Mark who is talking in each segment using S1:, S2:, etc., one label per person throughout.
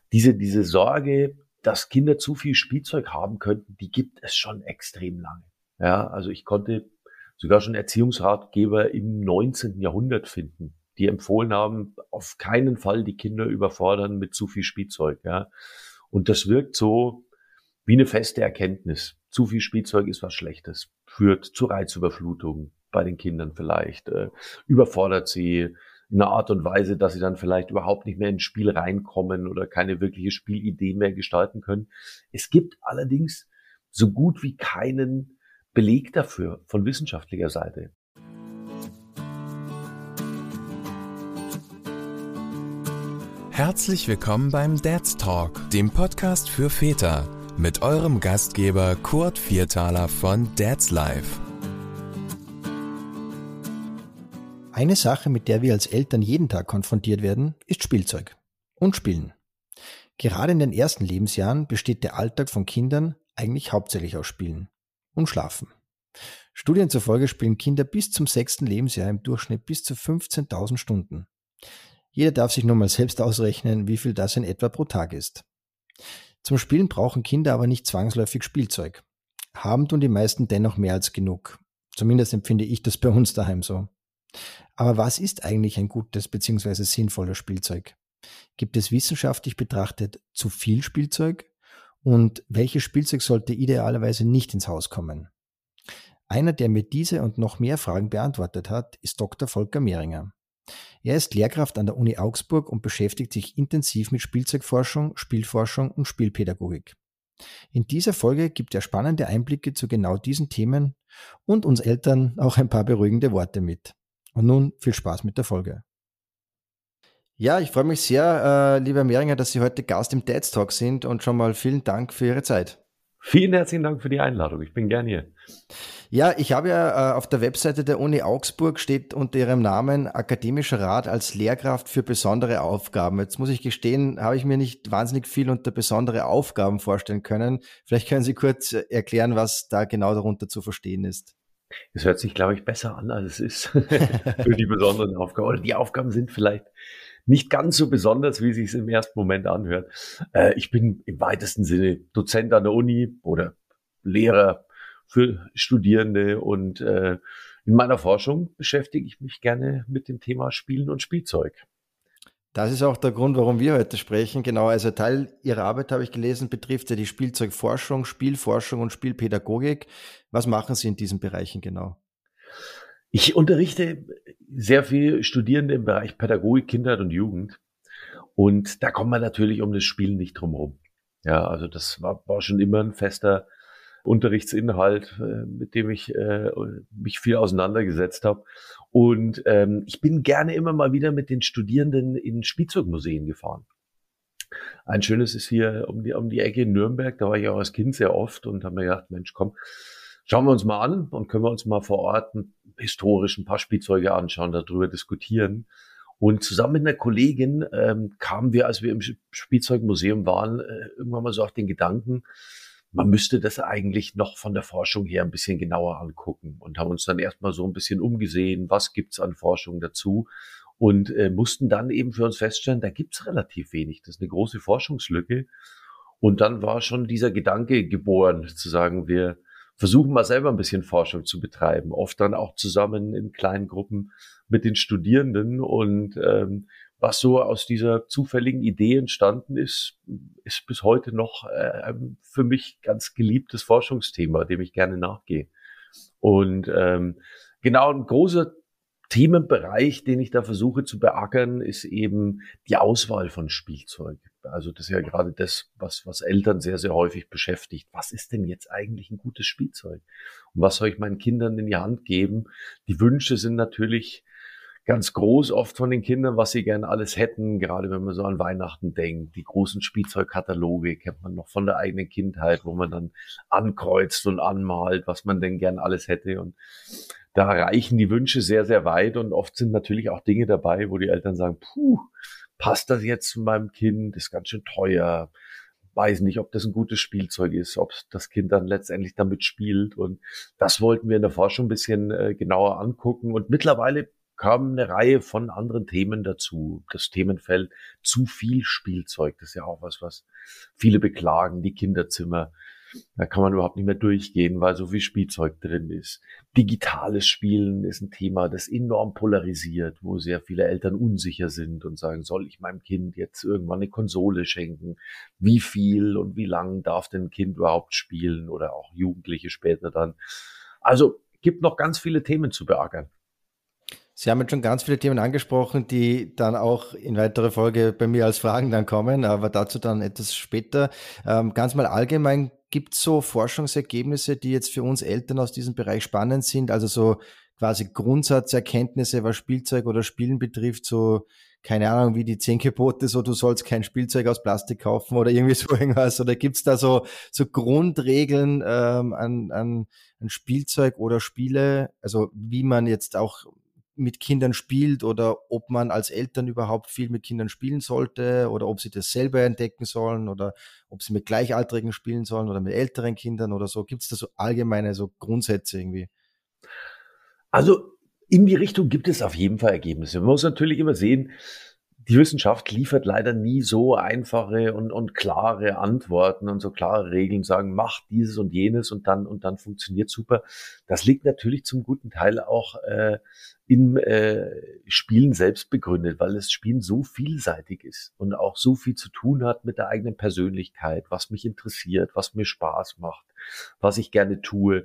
S1: diese Sorge, dass Kinder zu viel Spielzeug haben könnten, die gibt es schon extrem lange. Ja, also ich konnte sogar schon Erziehungsratgeber im 19. Jahrhundert finden, die empfohlen haben, auf keinen Fall die Kinder überfordern mit zu viel Spielzeug. Ja. Und das wirkt so wie eine feste Erkenntnis. Zu viel Spielzeug ist was Schlechtes, führt zu Reizüberflutung bei den Kindern vielleicht, überfordert sie in einer Art und Weise, dass sie dann vielleicht überhaupt nicht mehr ins Spiel reinkommen oder keine wirkliche Spielidee mehr gestalten können. Es gibt allerdings so gut wie keinen Beleg dafür von wissenschaftlicher Seite.
S2: Herzlich willkommen beim Dad's Talk, dem Podcast für Väter, mit eurem Gastgeber Kurt Viertaler von Dad's Life.
S3: Eine Sache, mit der wir als Eltern jeden Tag konfrontiert werden, ist Spielzeug und Spielen. Gerade in den ersten Lebensjahren besteht der Alltag von Kindern eigentlich hauptsächlich aus Spielen und Schlafen. Studien zufolge spielen Kinder bis zum 6. Lebensjahr im Durchschnitt bis zu 15.000 Stunden. Jeder darf sich nur mal selbst ausrechnen, wie viel das in etwa pro Tag ist. Zum Spielen brauchen Kinder aber nicht zwangsläufig Spielzeug. Haben tun die meisten dennoch mehr als genug. Zumindest empfinde ich das bei uns daheim so. Aber was ist eigentlich ein gutes bzw. sinnvolles Spielzeug? Gibt es wissenschaftlich betrachtet zu viel Spielzeug? Und welches Spielzeug sollte idealerweise nicht ins Haus kommen? Einer, der mir diese und noch mehr Fragen beantwortet hat, ist Dr. Volker Mehringer. Er ist Lehrkraft an der Uni Augsburg und beschäftigt sich intensiv mit Spielzeugforschung, Spielforschung und Spielpädagogik. In dieser Folge gibt er spannende Einblicke zu genau diesen Themen und uns Eltern auch ein paar beruhigende Worte mit. Und nun viel Spaß mit der Folge. Ja, ich freue mich sehr, lieber Mehringer, dass Sie heute Gast im Dad's Talk sind und schon mal vielen Dank für Ihre Zeit.
S1: Vielen herzlichen Dank für die Einladung. Ich bin gern hier.
S3: Ja, ich habe ja auf der Webseite der Uni Augsburg steht unter Ihrem Namen Akademischer Rat als Lehrkraft für besondere Aufgaben. Jetzt muss ich gestehen, habe ich mir nicht wahnsinnig viel unter besondere Aufgaben vorstellen können. Vielleicht können Sie kurz erklären, was da genau darunter zu verstehen ist.
S1: Es hört sich, glaube ich, besser an, als es ist für die besonderen Aufgaben. Oder die Aufgaben sind vielleicht nicht ganz so besonders, wie es sich im ersten Moment anhört. Ich bin im weitesten Sinne Dozent an der Uni oder Lehrer für Studierende und in meiner Forschung beschäftige ich mich gerne mit dem Thema Spielen und Spielzeug.
S3: Das ist auch der Grund, warum wir heute sprechen. Genau, also Teil Ihrer Arbeit, habe ich gelesen, betrifft ja die Spielzeugforschung, Spielforschung und Spielpädagogik. Was machen Sie in diesen Bereichen genau?
S1: Ich unterrichte sehr viel Studierende im Bereich Pädagogik, Kindheit und Jugend. Und da kommt man natürlich um das Spielen nicht drum herum. Ja, also das war schon immer ein fester Unterrichtsinhalt, mit dem ich mich viel auseinandergesetzt habe. Und ich bin gerne immer mal wieder mit den Studierenden in Spielzeugmuseen gefahren. Ein schönes ist hier um die Ecke in Nürnberg. Da war ich auch als Kind sehr oft und habe mir gedacht, Mensch, komm, schauen wir uns mal an und können wir uns mal vor Ort historisch ein paar Spielzeuge anschauen, darüber diskutieren. Und zusammen mit einer Kollegin kamen wir, als wir im Spielzeugmuseum waren, irgendwann mal so auf den Gedanken, man müsste das eigentlich noch von der Forschung her ein bisschen genauer angucken und haben uns dann erstmal so ein bisschen umgesehen, was gibt's an Forschung dazu und mussten dann eben für uns feststellen, da gibt's relativ wenig. Das ist eine große Forschungslücke. Und dann war schon dieser Gedanke geboren, zu sagen, wir versuchen mal selber ein bisschen Forschung zu betreiben, oft dann auch zusammen in kleinen Gruppen mit den Studierenden. Und was so aus dieser zufälligen Idee entstanden ist, ist bis heute noch ein für mich ganz geliebtes Forschungsthema, dem ich gerne nachgehe. Und genau ein großer Themenbereich, den ich da versuche zu beackern, ist eben die Auswahl von Spielzeug. Also das ist ja gerade das, was Eltern sehr, sehr häufig beschäftigt. Was ist denn jetzt eigentlich ein gutes Spielzeug? Und was soll ich meinen Kindern in die Hand geben? Die Wünsche sind natürlich ganz groß oft von den Kindern, was sie gerne alles hätten, gerade wenn man so an Weihnachten denkt. Die großen Spielzeugkataloge kennt man noch von der eigenen Kindheit, wo man dann ankreuzt und anmalt, was man denn gern alles hätte. Und da reichen die Wünsche sehr, sehr weit. Und oft sind natürlich auch Dinge dabei, wo die Eltern sagen, passt das jetzt zu meinem Kind? Ist ganz schön teuer. Weiß nicht, ob das ein gutes Spielzeug ist, ob das Kind dann letztendlich damit spielt. Und das wollten wir in der Forschung ein bisschen genauer angucken. Und mittlerweile kam eine Reihe von anderen Themen dazu. Das Themenfeld zu viel Spielzeug, das ist ja auch was viele beklagen, die Kinderzimmer. Da kann man überhaupt nicht mehr durchgehen, weil so viel Spielzeug drin ist. Digitales Spielen ist ein Thema, das enorm polarisiert, wo sehr viele Eltern unsicher sind und sagen, soll ich meinem Kind jetzt irgendwann eine Konsole schenken? Wie viel und wie lang darf denn ein Kind überhaupt spielen oder auch Jugendliche später dann? Also gibt noch ganz viele Themen zu beackern.
S3: Sie haben jetzt schon ganz viele Themen angesprochen, die dann auch in weiterer Folge bei mir als Fragen dann kommen, aber dazu dann etwas später. Ganz mal allgemein, gibt es so Forschungsergebnisse, die jetzt für uns Eltern aus diesem Bereich spannend sind? Also so quasi Grundsatzerkenntnisse, was Spielzeug oder Spielen betrifft, so keine Ahnung, wie die 10 Gebote, so du sollst kein Spielzeug aus Plastik kaufen oder irgendwie so irgendwas. Oder gibt es da so Grundregeln an Spielzeug oder Spiele, also wie man jetzt auch mit Kindern spielt oder ob man als Eltern überhaupt viel mit Kindern spielen sollte oder ob sie das selber entdecken sollen oder ob sie mit Gleichaltrigen spielen sollen oder mit älteren Kindern oder so. Gibt es da so allgemeine so Grundsätze irgendwie?
S1: Also in die Richtung gibt es auf jeden Fall Ergebnisse. Man muss natürlich immer sehen, die Wissenschaft liefert leider nie so einfache und klare Antworten und so klare Regeln, sagen, mach dieses und jenes und dann funktioniert super. Das liegt natürlich zum guten Teil auch im Spielen selbst begründet, weil das Spielen so vielseitig ist und auch so viel zu tun hat mit der eigenen Persönlichkeit, was mich interessiert, was mir Spaß macht, was ich gerne tue.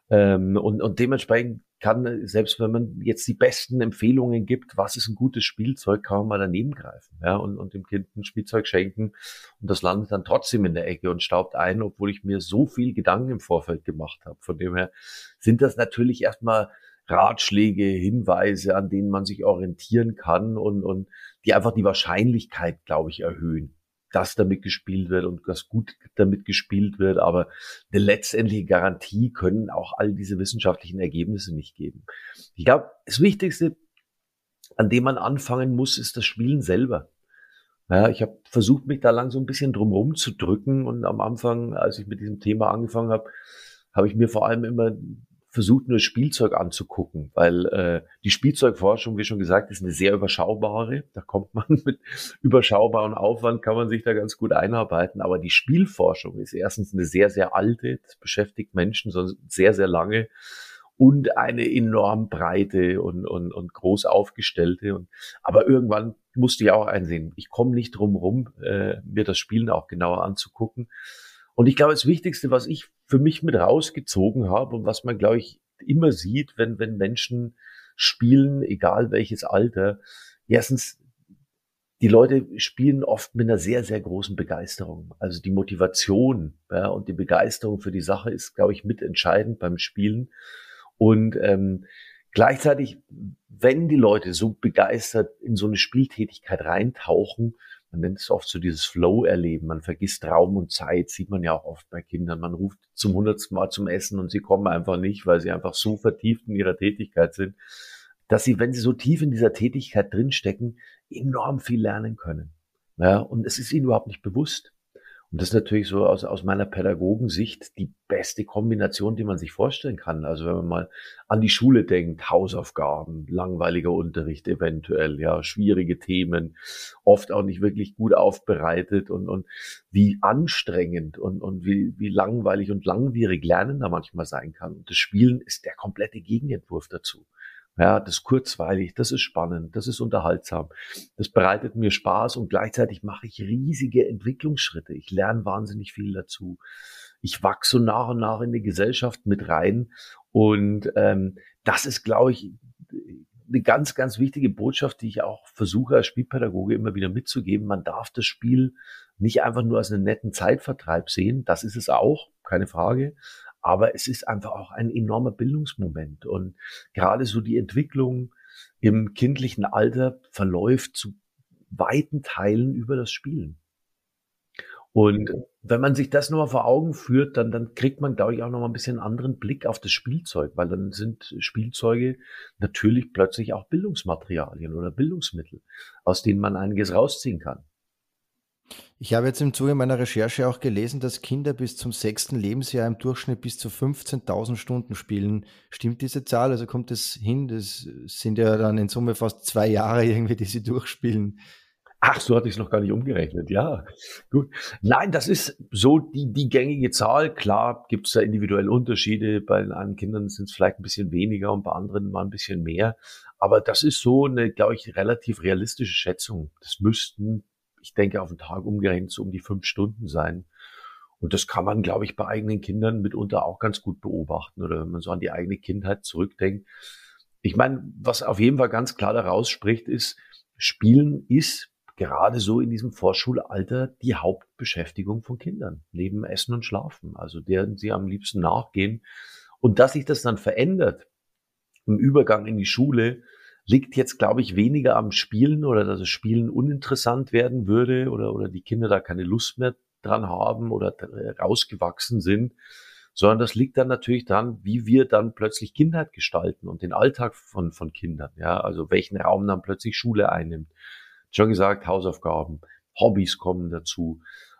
S1: Und dementsprechend kann, selbst wenn man jetzt die besten Empfehlungen gibt, was ist ein gutes Spielzeug, kann man mal daneben greifen, ja, und dem Kind ein Spielzeug schenken und das landet dann trotzdem in der Ecke und staubt ein, obwohl ich mir so viel Gedanken im Vorfeld gemacht habe. Von dem her sind das natürlich erstmal Ratschläge, Hinweise, an denen man sich orientieren kann und die einfach die Wahrscheinlichkeit, glaube ich, erhöhen, dass damit gespielt wird und dass gut damit gespielt wird. Aber eine letztendliche Garantie können auch all diese wissenschaftlichen Ergebnisse nicht geben. Ich glaube, das Wichtigste, an dem man anfangen muss, ist das Spielen selber. Ja, ich habe versucht, mich da lang so ein bisschen drumherum zu drücken. Und am Anfang, als ich mit diesem Thema angefangen habe, habe ich mir vor allem immer versucht, nur Spielzeug anzugucken, weil die Spielzeugforschung, wie schon gesagt, ist eine sehr überschaubare. Da kommt man mit überschaubarem Aufwand, kann man sich da ganz gut einarbeiten. Aber die Spielforschung ist erstens eine sehr, sehr alte, das beschäftigt Menschen so sehr, sehr lange und eine enorm breite und groß aufgestellte. Aber irgendwann musste ich auch einsehen, ich komme nicht drum rum, mir das Spielen auch genauer anzugucken. Und ich glaube, das Wichtigste, was ich für mich mit rausgezogen habe und was man, glaube ich, immer sieht, wenn Menschen spielen, egal welches Alter, erstens, die Leute spielen oft mit einer sehr, sehr großen Begeisterung. Also die Motivation, ja, und die Begeisterung für die Sache ist, glaube ich, mitentscheidend beim Spielen. Und gleichzeitig, wenn die Leute so begeistert in so eine Spieltätigkeit reintauchen, man nennt es oft so dieses Flow-Erleben, man vergisst Raum und Zeit, sieht man ja auch oft bei Kindern. Man ruft zum 100. Mal zum Essen und sie kommen einfach nicht, weil sie einfach so vertieft in ihrer Tätigkeit sind, dass sie, wenn sie so tief in dieser Tätigkeit drinstecken, enorm viel lernen können. Ja, und es ist ihnen überhaupt nicht bewusst. Und das ist natürlich so aus meiner Pädagogensicht die beste Kombination, die man sich vorstellen kann. Also wenn man mal an die Schule denkt, Hausaufgaben, langweiliger Unterricht eventuell, ja, schwierige Themen, oft auch nicht wirklich gut aufbereitet und wie anstrengend und wie langweilig und langwierig Lernen da manchmal sein kann. Und das Spielen ist der komplette Gegenentwurf dazu. Ja, das ist kurzweilig, das ist spannend, das ist unterhaltsam. Das bereitet mir Spaß und gleichzeitig mache ich riesige Entwicklungsschritte. Ich lerne wahnsinnig viel dazu. Ich wachse so nach und nach in die Gesellschaft mit rein. Und das ist, glaube ich, eine ganz, ganz wichtige Botschaft, die ich auch versuche als Spielpädagoge immer wieder mitzugeben. Man darf das Spiel nicht einfach nur als einen netten Zeitvertreib sehen. Das ist es auch, keine Frage. Aber es ist einfach auch ein enormer Bildungsmoment. Und gerade so die Entwicklung im kindlichen Alter verläuft zu weiten Teilen über das Spielen. Und wenn man sich das nochmal vor Augen führt, dann kriegt man, glaube ich, auch nochmal ein bisschen einen anderen Blick auf das Spielzeug, weil dann sind Spielzeuge natürlich plötzlich auch Bildungsmaterialien oder Bildungsmittel, aus denen man einiges rausziehen kann.
S3: Ich habe jetzt im Zuge meiner Recherche auch gelesen, dass Kinder bis zum 6. Lebensjahr im Durchschnitt bis zu 15.000 Stunden spielen. Stimmt diese Zahl? Also kommt es hin? Das sind ja dann in Summe fast 2 Jahre irgendwie, die sie durchspielen.
S1: Ach, so hatte ich es noch gar nicht umgerechnet. Ja, gut. Nein, das ist so die gängige Zahl. Klar gibt es da individuelle Unterschiede. Bei den einen Kindern sind es vielleicht ein bisschen weniger und bei anderen mal ein bisschen mehr. Aber das ist so eine, glaube ich, relativ realistische Schätzung. Das müssten, ich denke, auf den Tag umgerechnet so um die 5 Stunden sein. Und das kann man, glaube ich, bei eigenen Kindern mitunter auch ganz gut beobachten. Oder wenn man so an die eigene Kindheit zurückdenkt. Ich meine, was auf jeden Fall ganz klar daraus spricht, ist, Spielen ist gerade so in diesem Vorschulalter die Hauptbeschäftigung von Kindern, neben Essen und Schlafen, also deren sie am liebsten nachgehen. Und dass sich das dann verändert im Übergang in die Schule, liegt jetzt, glaube ich, weniger am Spielen oder dass das Spielen uninteressant werden würde oder die Kinder da keine Lust mehr dran haben oder rausgewachsen sind, sondern das liegt dann natürlich daran, wie wir dann plötzlich Kindheit gestalten und den Alltag von Kindern, ja, also welchen Raum dann plötzlich Schule einnimmt. Schon gesagt, Hausaufgaben, Hobbys kommen dazu.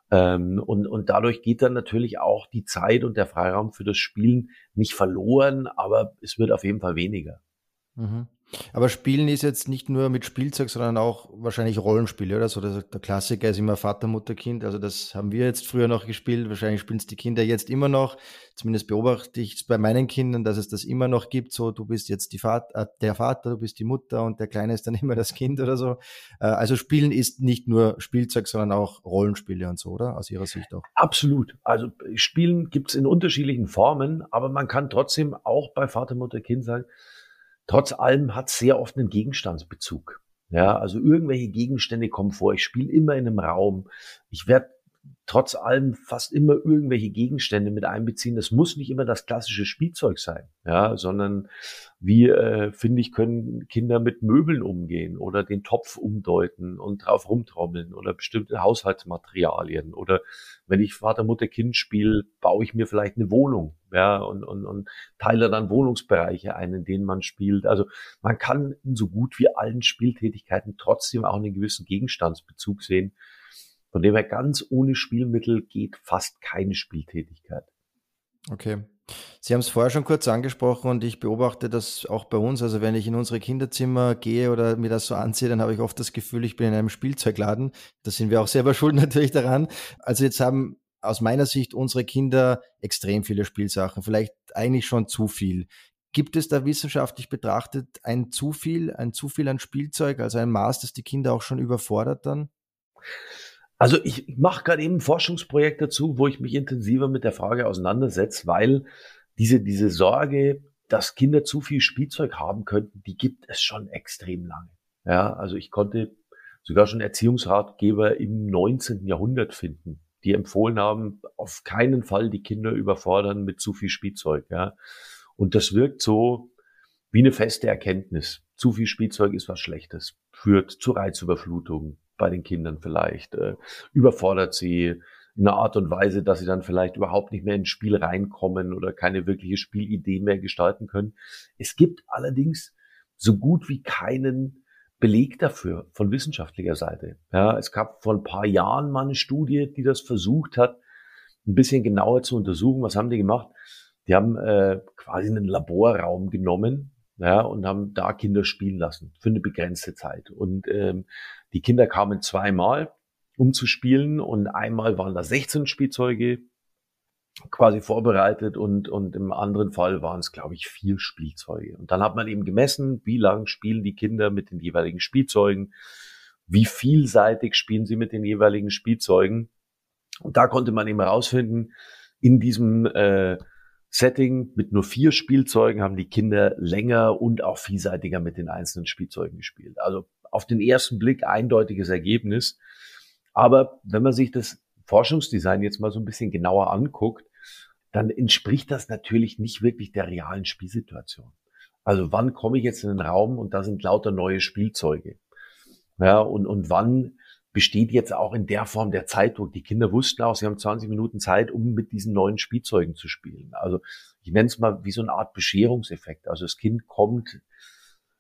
S1: Und dadurch geht dann natürlich auch die Zeit und der Freiraum für das Spielen nicht verloren, aber es wird auf jeden Fall weniger.
S3: Mhm. Aber Spielen ist jetzt nicht nur mit Spielzeug, sondern auch wahrscheinlich Rollenspiele, oder? So der Klassiker ist immer Vater, Mutter, Kind. Also das haben wir jetzt früher noch gespielt. Wahrscheinlich spielen es die Kinder jetzt immer noch. Zumindest beobachte ich es bei meinen Kindern, dass es das immer noch gibt. So, du bist jetzt der Vater, du bist die Mutter und der Kleine ist dann immer das Kind oder so. Also Spielen ist nicht nur Spielzeug, sondern auch Rollenspiele und so, oder? Aus Ihrer Sicht auch.
S1: Absolut. Also Spielen gibt's in unterschiedlichen Formen, aber man kann trotzdem auch bei Vater, Mutter, Kind sagen, trotz allem hat es sehr oft einen Gegenstandsbezug. Ja, also irgendwelche Gegenstände kommen vor. Ich spiele immer in einem Raum. Ich werde trotz allem fast immer irgendwelche Gegenstände mit einbeziehen. Das muss nicht immer das klassische Spielzeug sein, ja, sondern wie, finde ich, können Kinder mit Möbeln umgehen oder den Topf umdeuten und drauf rumtrommeln oder bestimmte Haushaltsmaterialien. Oder wenn ich Vater, Mutter, Kind spiele, baue ich mir vielleicht eine Wohnung, ja, und teile dann Wohnungsbereiche ein, in denen man spielt. Also man kann in so gut wie allen Spieltätigkeiten trotzdem auch einen gewissen Gegenstandsbezug sehen. Von dem her ganz ohne Spielmittel geht fast keine Spieltätigkeit.
S3: Okay. Sie haben es vorher schon kurz angesprochen und ich beobachte das auch bei uns. Also wenn ich in unsere Kinderzimmer gehe oder mir das so ansehe, dann habe ich oft das Gefühl, ich bin in einem Spielzeugladen. Da sind wir auch selber schuld natürlich daran. Also jetzt haben aus meiner Sicht unsere Kinder extrem viele Spielsachen, vielleicht eigentlich schon zu viel. Gibt es da wissenschaftlich betrachtet ein zu viel an Spielzeug, also ein Maß, das die Kinder auch schon überfordert dann?
S1: Also ich mache gerade eben ein Forschungsprojekt dazu, wo ich mich intensiver mit der Frage auseinandersetze, weil diese Sorge, dass Kinder zu viel Spielzeug haben könnten, die gibt es schon extrem lange. Ja, also ich konnte sogar schon Erziehungsratgeber im 19. Jahrhundert finden, die empfohlen haben, auf keinen Fall die Kinder überfordern mit zu viel Spielzeug. Ja, und das wirkt so wie eine feste Erkenntnis. Zu viel Spielzeug ist was Schlechtes, führt zu Reizüberflutung bei den Kindern vielleicht, überfordert sie in einer Art und Weise, dass sie dann vielleicht überhaupt nicht mehr ins Spiel reinkommen oder keine wirkliche Spielidee mehr gestalten können. Es gibt allerdings so gut wie keinen Beleg dafür von wissenschaftlicher Seite. Ja, es gab vor ein paar Jahren mal eine Studie, die das versucht hat, ein bisschen genauer zu untersuchen. Was haben die gemacht? Die haben quasi einen Laborraum genommen, ja, und haben da Kinder spielen lassen für eine begrenzte Zeit. Und die Kinder kamen zweimal, um zu spielen, und einmal waren da 16 Spielzeuge quasi vorbereitet und im anderen Fall waren es, glaube ich, 4 Spielzeuge. Und dann hat man eben gemessen, wie lang spielen die Kinder mit den jeweiligen Spielzeugen, wie vielseitig spielen sie mit den jeweiligen Spielzeugen. Und da konnte man eben herausfinden, in diesem Setting mit nur 4 Spielzeugen haben die Kinder länger und auch vielseitiger mit den einzelnen Spielzeugen gespielt. Also auf den ersten Blick eindeutiges Ergebnis. Aber wenn man sich das Forschungsdesign jetzt mal so ein bisschen genauer anguckt, dann entspricht das natürlich nicht wirklich der realen Spielsituation. Also wann komme ich jetzt in den Raum und da sind lauter neue Spielzeuge? Ja, und wann besteht jetzt auch in der Form der Zeitdruck? Die Kinder wussten auch, sie haben 20 Minuten Zeit, um mit diesen neuen Spielzeugen zu spielen. Also ich nenne es mal wie so eine Art Bescherungseffekt. Also das Kind kommt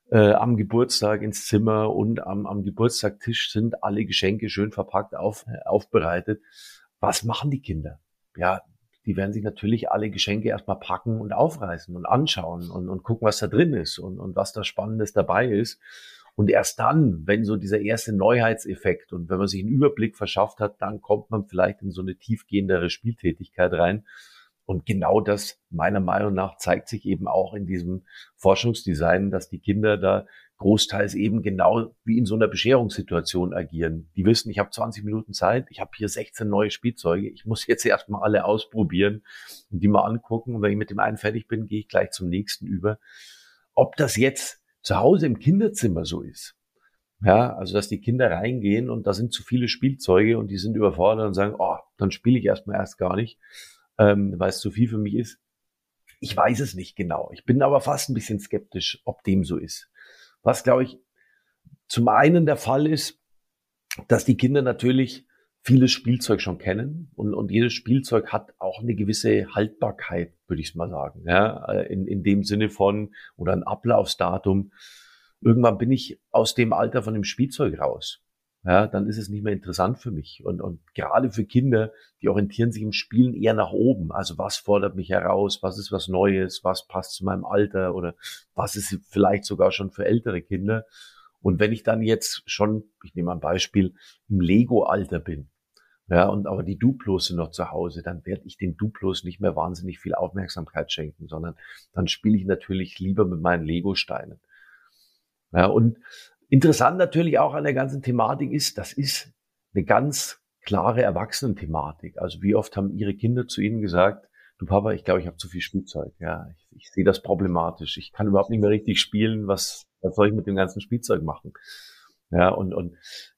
S1: am Geburtstag ins Zimmer und am Geburtstagstisch sind alle Geschenke schön verpackt aufbereitet. Was machen die Kinder? Ja, die werden sich natürlich alle Geschenke erstmal packen und aufreißen und anschauen und gucken, was da drin ist und was da Spannendes dabei ist. Und erst dann, wenn so dieser erste Neuheitseffekt und wenn man sich einen Überblick verschafft hat, dann kommt man vielleicht in so eine tiefgehendere Spieltätigkeit rein. Und genau das, meiner Meinung nach, zeigt sich eben auch in diesem Forschungsdesign, dass die Kinder da großteils eben genau wie in so einer Bescherungssituation agieren. Die wissen, ich habe 20 Minuten Zeit, ich habe hier 16 neue Spielzeuge, ich muss jetzt erstmal alle ausprobieren und die mal angucken. Und wenn ich mit dem einen fertig bin, gehe ich gleich zum nächsten über. Ob das jetzt zu Hause im Kinderzimmer so ist, ja, also dass die Kinder reingehen und da sind zu viele Spielzeuge und die sind überfordert und sagen, oh, dann spiele ich erst gar nicht, weil es zu viel für mich ist. Ich weiß es nicht genau. Ich bin aber fast ein bisschen skeptisch, ob dem so ist. Was, glaube ich, zum einen der Fall ist, dass die Kinder natürlich vieles Spielzeug schon kennen und jedes Spielzeug hat auch eine gewisse Haltbarkeit, würde ich mal sagen. Ja, in dem Sinne von, oder ein Ablaufsdatum. Irgendwann bin ich aus dem Alter von dem Spielzeug raus. Ja, dann ist es nicht mehr interessant für mich. Und gerade für Kinder, die orientieren sich im Spielen eher nach oben. Also was fordert mich heraus? Was ist was Neues? Was passt zu meinem Alter? Oder was ist vielleicht sogar schon für ältere Kinder? Und wenn ich dann jetzt schon, ich nehme ein Beispiel, im Lego-Alter bin, ja, und aber die Duplos sind noch zu Hause, dann werde ich den Duplos nicht mehr wahnsinnig viel Aufmerksamkeit schenken, sondern dann spiele ich natürlich lieber mit meinen Lego-Steinen. Ja, und interessant natürlich auch an der ganzen Thematik ist, das ist eine ganz klare Erwachsenenthematik. Also wie oft haben Ihre Kinder zu Ihnen gesagt, du Papa, ich glaube, ich habe zu viel Spielzeug. Ja, ich sehe das problematisch. Ich kann überhaupt nicht mehr richtig spielen. Was soll ich mit dem ganzen Spielzeug machen? Ja, und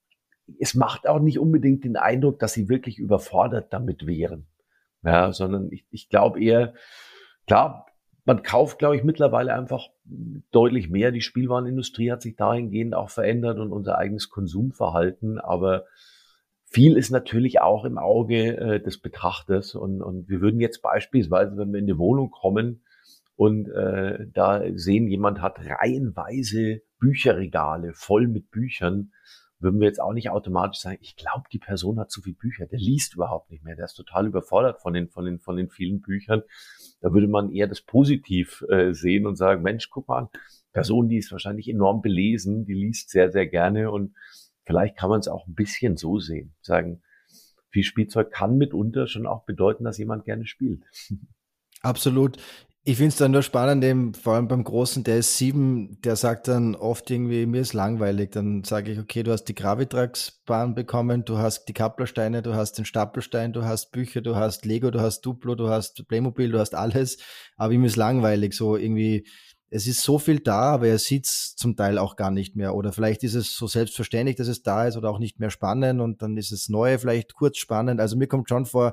S1: es macht auch nicht unbedingt den Eindruck, dass sie wirklich überfordert damit wären. Ja, sondern ich glaube eher, klar, man kauft, glaube ich, mittlerweile einfach deutlich mehr. Die Spielwarenindustrie hat sich dahingehend auch verändert und unser eigenes Konsumverhalten. Aber viel ist natürlich auch im Auge des Betrachters. Und wir würden jetzt beispielsweise, wenn wir in die Wohnung kommen und da sehen, jemand hat reihenweise Bücherregale voll mit Büchern, würden wir jetzt auch nicht automatisch sagen, ich glaube, die Person hat zu viele Bücher, der liest überhaupt nicht mehr, der ist total überfordert von den vielen Büchern. Da würde man eher das Positiv sehen und sagen, Mensch, guck mal, Person, die ist wahrscheinlich enorm belesen, die liest sehr, sehr gerne und vielleicht kann man es auch ein bisschen so sehen. Sagen, viel Spielzeug kann mitunter schon auch bedeuten, dass jemand gerne spielt.
S3: Absolut. Ich finde es dann nur spannend, eben, vor allem beim Großen, der ist 7, der sagt dann oft irgendwie, mir ist langweilig. Dann sage ich, okay, du hast die Gravitrax-Bahn bekommen, du hast die Kapplersteine, du hast den Stapelstein, du hast Bücher, du hast Lego, du hast Duplo, du hast Playmobil, du hast alles, aber ihm ist langweilig. So irgendwie, es ist so viel da, aber er sieht es zum Teil auch gar nicht mehr. Oder vielleicht ist es so selbstverständlich, dass es da ist oder auch nicht mehr spannend und dann ist es Neue vielleicht kurz spannend. Also mir kommt schon vor,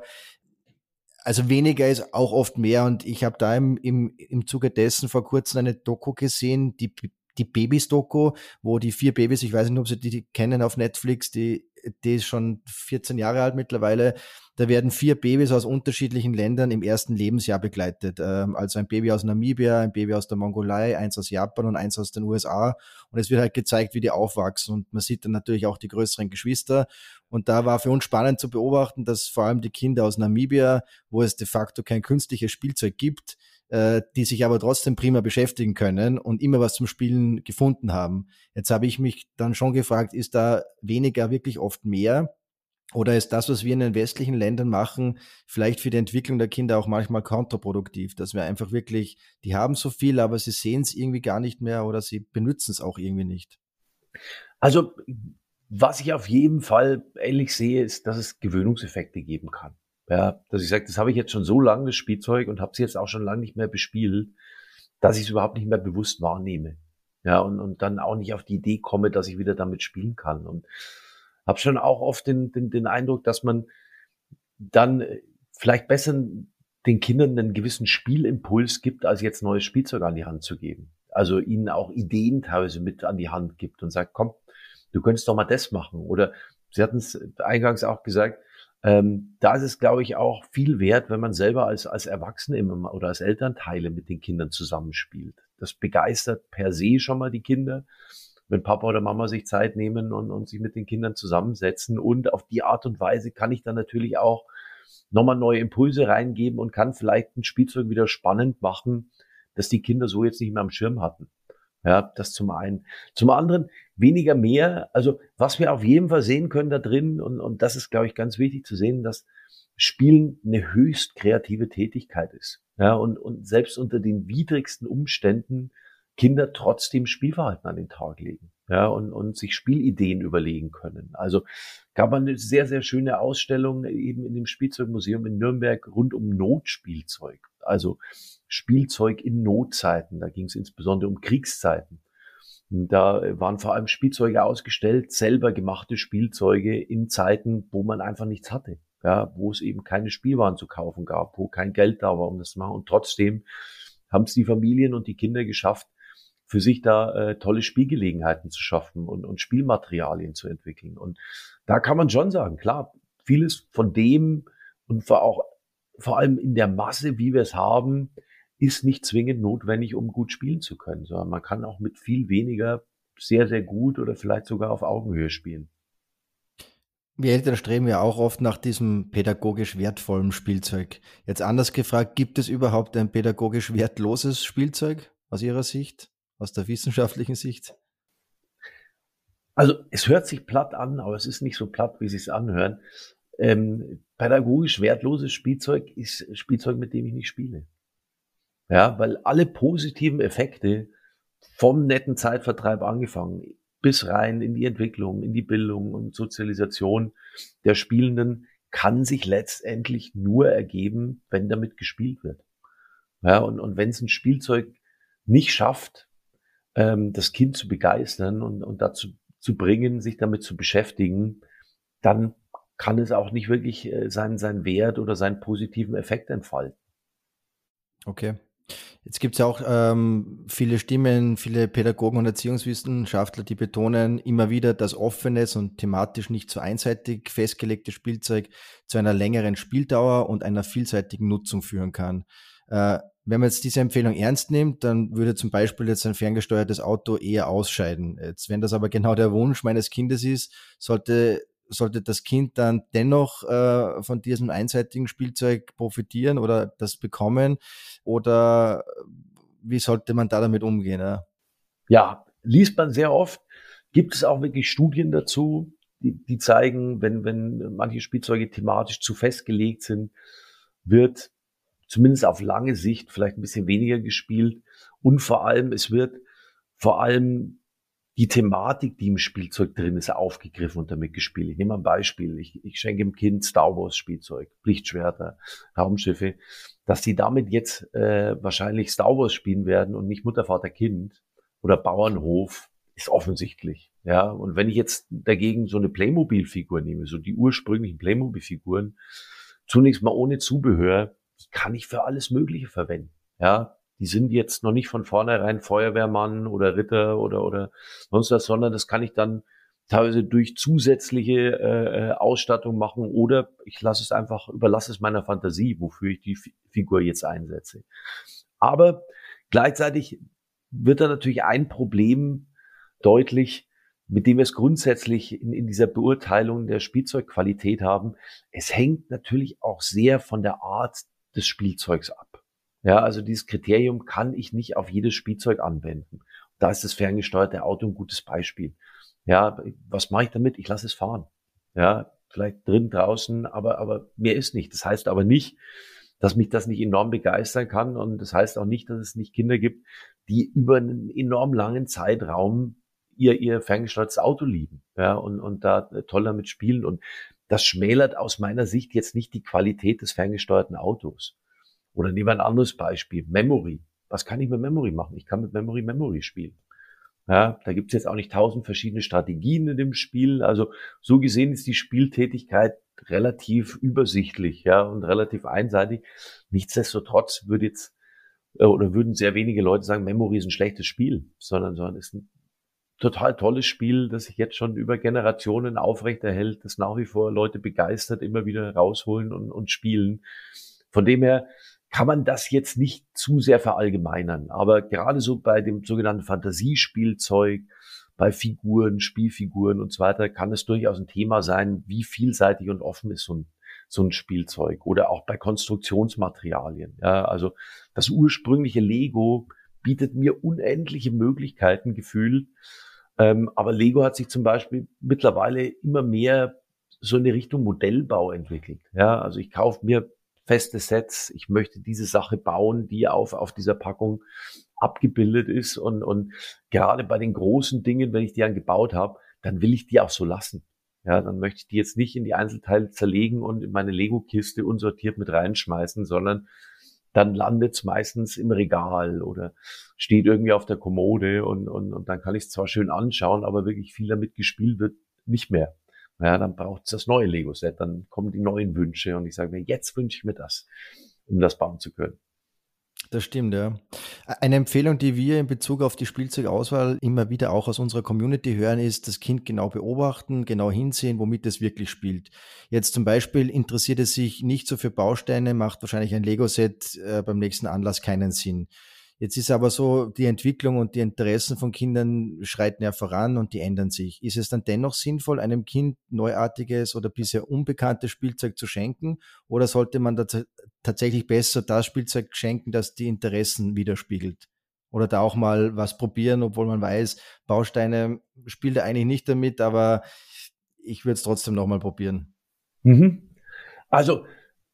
S3: also weniger ist auch oft mehr und ich habe da im Zuge dessen vor kurzem eine Doku gesehen, die Babys-Doku, wo die 4 Babys, ich weiß nicht, ob Sie die kennen auf Netflix, die ist schon 14 Jahre alt mittlerweile. Da werden 4 Babys aus unterschiedlichen Ländern im ersten Lebensjahr begleitet. Also ein Baby aus Namibia, ein Baby aus der Mongolei, eins aus Japan und eins aus den USA. Und es wird halt gezeigt, wie die aufwachsen. Und man sieht dann natürlich auch die größeren Geschwister. Und da war für uns spannend zu beobachten, dass vor allem die Kinder aus Namibia, wo es de facto kein künstliches Spielzeug gibt, die sich aber trotzdem prima beschäftigen können und immer was zum Spielen gefunden haben. Jetzt habe ich mich dann schon gefragt, ist da weniger wirklich oft mehr? Oder ist das, was wir in den westlichen Ländern machen, vielleicht für die Entwicklung der Kinder auch manchmal kontraproduktiv, dass wir einfach wirklich, die haben so viel, aber sie sehen es irgendwie gar nicht mehr oder sie benutzen es auch irgendwie nicht?
S1: Also, was ich auf jeden Fall ähnlich sehe, ist, dass es Gewöhnungseffekte geben kann. Ja, dass ich sage, das habe ich jetzt schon so lange, das Spielzeug, und habe es jetzt auch schon lange nicht mehr bespielt, dass ich es überhaupt nicht mehr bewusst wahrnehme. Ja, und dann auch nicht auf die Idee komme, dass ich wieder damit spielen kann. Und habe schon auch oft den Eindruck, dass man dann vielleicht besser den Kindern einen gewissen Spielimpuls gibt, als jetzt neues Spielzeug an die Hand zu geben. Also ihnen auch Ideen teilweise mit an die Hand gibt und sagt, komm, du könntest doch mal das machen. Oder Sie hatten es eingangs auch gesagt, Da ist es, glaube ich, auch viel wert, wenn man selber als Erwachsene immer oder als Elternteile mit den Kindern zusammenspielt. Das begeistert per se schon mal die Kinder, wenn Papa oder Mama sich Zeit nehmen und sich mit den Kindern zusammensetzen. Und auf die Art und Weise kann ich dann natürlich auch nochmal neue Impulse reingeben und kann vielleicht ein Spielzeug wieder spannend machen, das die Kinder so jetzt nicht mehr am Schirm hatten. Ja, das zum einen. Zum anderen weniger mehr. Also was wir auf jeden Fall sehen können da drin, und das ist, glaube ich, ganz wichtig zu sehen, dass Spielen eine höchst kreative Tätigkeit ist. Ja, und selbst unter den widrigsten Umständen Kinder trotzdem Spielverhalten an den Tag legen. Ja, und sich Spielideen überlegen können. Also gab man eine sehr, sehr schöne Ausstellung eben in dem Spielzeugmuseum in Nürnberg rund um Notspielzeug. Also Spielzeug in Notzeiten. Da ging es insbesondere um Kriegszeiten. Und da waren vor allem Spielzeuge ausgestellt, selber gemachte Spielzeuge in Zeiten, wo man einfach nichts hatte. Ja, wo es eben keine Spielwaren zu kaufen gab, wo kein Geld da war, um das zu machen. Und trotzdem haben es die Familien und die Kinder geschafft, für sich da tolle Spielgelegenheiten zu schaffen und Spielmaterialien zu entwickeln. Und da kann man schon sagen, klar, vieles von dem und vor allem in der Masse, wie wir es haben, ist nicht zwingend notwendig, um gut spielen zu können, sondern man kann auch mit viel weniger sehr, sehr gut oder vielleicht sogar auf Augenhöhe spielen.
S3: Wir Eltern streben ja auch oft nach diesem pädagogisch wertvollen Spielzeug. Jetzt anders gefragt, gibt es überhaupt ein pädagogisch wertloses Spielzeug aus Ihrer Sicht, aus der wissenschaftlichen Sicht?
S1: Also es hört sich platt an, aber es ist nicht so platt, wie es sich anhört. Pädagogisch wertloses Spielzeug ist Spielzeug, mit dem ich nicht spiele. Ja, weil alle positiven Effekte vom netten Zeitvertreib angefangen, bis rein in die Entwicklung, in die Bildung und Sozialisation der Spielenden kann sich letztendlich nur ergeben, wenn damit gespielt wird. Ja, und wenn es ein Spielzeug nicht schafft, das Kind zu begeistern und dazu zu bringen, sich damit zu beschäftigen, dann kann es auch nicht wirklich seinen Wert oder seinen positiven Effekt entfalten.
S3: Okay. Jetzt gibt es ja auch viele Stimmen, viele Pädagogen und Erziehungswissenschaftler, die betonen immer wieder, dass offenes und thematisch nicht so einseitig festgelegtes Spielzeug zu einer längeren Spieldauer und einer vielseitigen Nutzung führen kann. Wenn man jetzt diese Empfehlung ernst nimmt, dann würde zum Beispiel jetzt ein ferngesteuertes Auto eher ausscheiden. Jetzt, wenn das aber genau der Wunsch meines Kindes ist, sollte das Kind dann dennoch von diesem einseitigen Spielzeug profitieren oder das bekommen? Oder wie sollte man da damit umgehen?
S1: Ja, liest man sehr oft. Gibt es auch wirklich Studien dazu, die zeigen, wenn manche Spielzeuge thematisch zu festgelegt sind, wird zumindest auf lange Sicht vielleicht ein bisschen weniger gespielt. Und es wird vor allem die Thematik, die im Spielzeug drin ist, aufgegriffen und damit gespielt. Ich nehme mal ein Beispiel. Ich schenke dem Kind Star Wars Spielzeug, Lichtschwerter, Raumschiffe, dass die damit jetzt wahrscheinlich Star Wars spielen werden und nicht Mutter, Vater, Kind oder Bauernhof, ist offensichtlich. Ja, und wenn ich jetzt dagegen so eine Playmobil-Figur nehme, so die ursprünglichen Playmobil-Figuren, zunächst mal ohne Zubehör, die kann ich für alles Mögliche verwenden. Ja, die sind jetzt noch nicht von vornherein Feuerwehrmann oder Ritter oder sonst was, sondern das kann ich dann teilweise durch zusätzliche Ausstattung machen oder ich überlasse es meiner Fantasie, wofür ich die Figur jetzt einsetze. Aber gleichzeitig wird da natürlich ein Problem deutlich, mit dem wir es grundsätzlich in dieser Beurteilung der Spielzeugqualität haben. Es hängt natürlich auch sehr von der Art des Spielzeugs ab. Ja, also dieses Kriterium kann ich nicht auf jedes Spielzeug anwenden. Da ist das ferngesteuerte Auto ein gutes Beispiel. Ja, was mache ich damit? Ich lasse es fahren. Ja, vielleicht drin, draußen, aber mehr ist nicht. Das heißt aber nicht, dass mich das nicht enorm begeistern kann und das heißt auch nicht, dass es nicht Kinder gibt, die über einen enorm langen Zeitraum ihr ferngesteuertes Auto lieben, ja, und da toll damit spielen. Und das schmälert aus meiner Sicht jetzt nicht die Qualität des ferngesteuerten Autos. Oder nehmen wir ein anderes Beispiel, Memory. Was kann ich mit Memory machen? Ich kann mit Memory spielen. Ja, da gibt's jetzt auch nicht 1000 verschiedene Strategien in dem Spiel. Also so gesehen ist die Spieltätigkeit relativ übersichtlich, ja, und relativ einseitig. Nichtsdestotrotz würden sehr wenige Leute sagen, Memory ist ein schlechtes Spiel, sondern ist total tolles Spiel, das sich jetzt schon über Generationen aufrechterhält, das nach wie vor Leute begeistert, immer wieder rausholen und spielen. Von dem her kann man das jetzt nicht zu sehr verallgemeinern. Aber gerade so bei dem sogenannten Fantasiespielzeug, bei Figuren, Spielfiguren und so weiter, kann es durchaus ein Thema sein, wie vielseitig und offen ist so ein Spielzeug. Oder auch bei Konstruktionsmaterialien. Ja, also das ursprüngliche Lego bietet mir unendliche Möglichkeiten gefühlt. Aber Lego hat sich zum Beispiel mittlerweile immer mehr so in die Richtung Modellbau entwickelt. Ja, also ich kaufe mir feste Sets. Ich möchte diese Sache bauen, die auf dieser Packung abgebildet ist. Und gerade bei den großen Dingen, wenn ich die dann gebaut habe, dann will ich die auch so lassen. Ja, dann möchte ich die jetzt nicht in die Einzelteile zerlegen und in meine Lego-Kiste unsortiert mit reinschmeißen, sondern dann landet es meistens im Regal oder steht irgendwie auf der Kommode und dann kann ich es zwar schön anschauen, aber wirklich viel damit gespielt wird nicht mehr. Ja, dann braucht es das neue Lego-Set, dann kommen die neuen Wünsche und ich sage mir, jetzt wünsche ich mir das, um das bauen zu können.
S3: Das stimmt, ja. Eine Empfehlung, die wir in Bezug auf die Spielzeugauswahl immer wieder auch aus unserer Community hören, ist, das Kind genau beobachten, genau hinsehen, womit es wirklich spielt. Jetzt zum Beispiel interessiert es sich nicht so für Bausteine, macht wahrscheinlich ein Lego-Set beim nächsten Anlass keinen Sinn. Jetzt ist aber so, die Entwicklung und die Interessen von Kindern schreiten ja voran und die ändern sich. Ist es dann dennoch sinnvoll, einem Kind neuartiges oder bisher unbekanntes Spielzeug zu schenken? Oder sollte man tatsächlich besser das Spielzeug schenken, das die Interessen widerspiegelt? Oder da auch mal was probieren, obwohl man weiß, Bausteine spielt er eigentlich nicht damit, aber ich würde es trotzdem nochmal probieren.
S1: Mhm. Also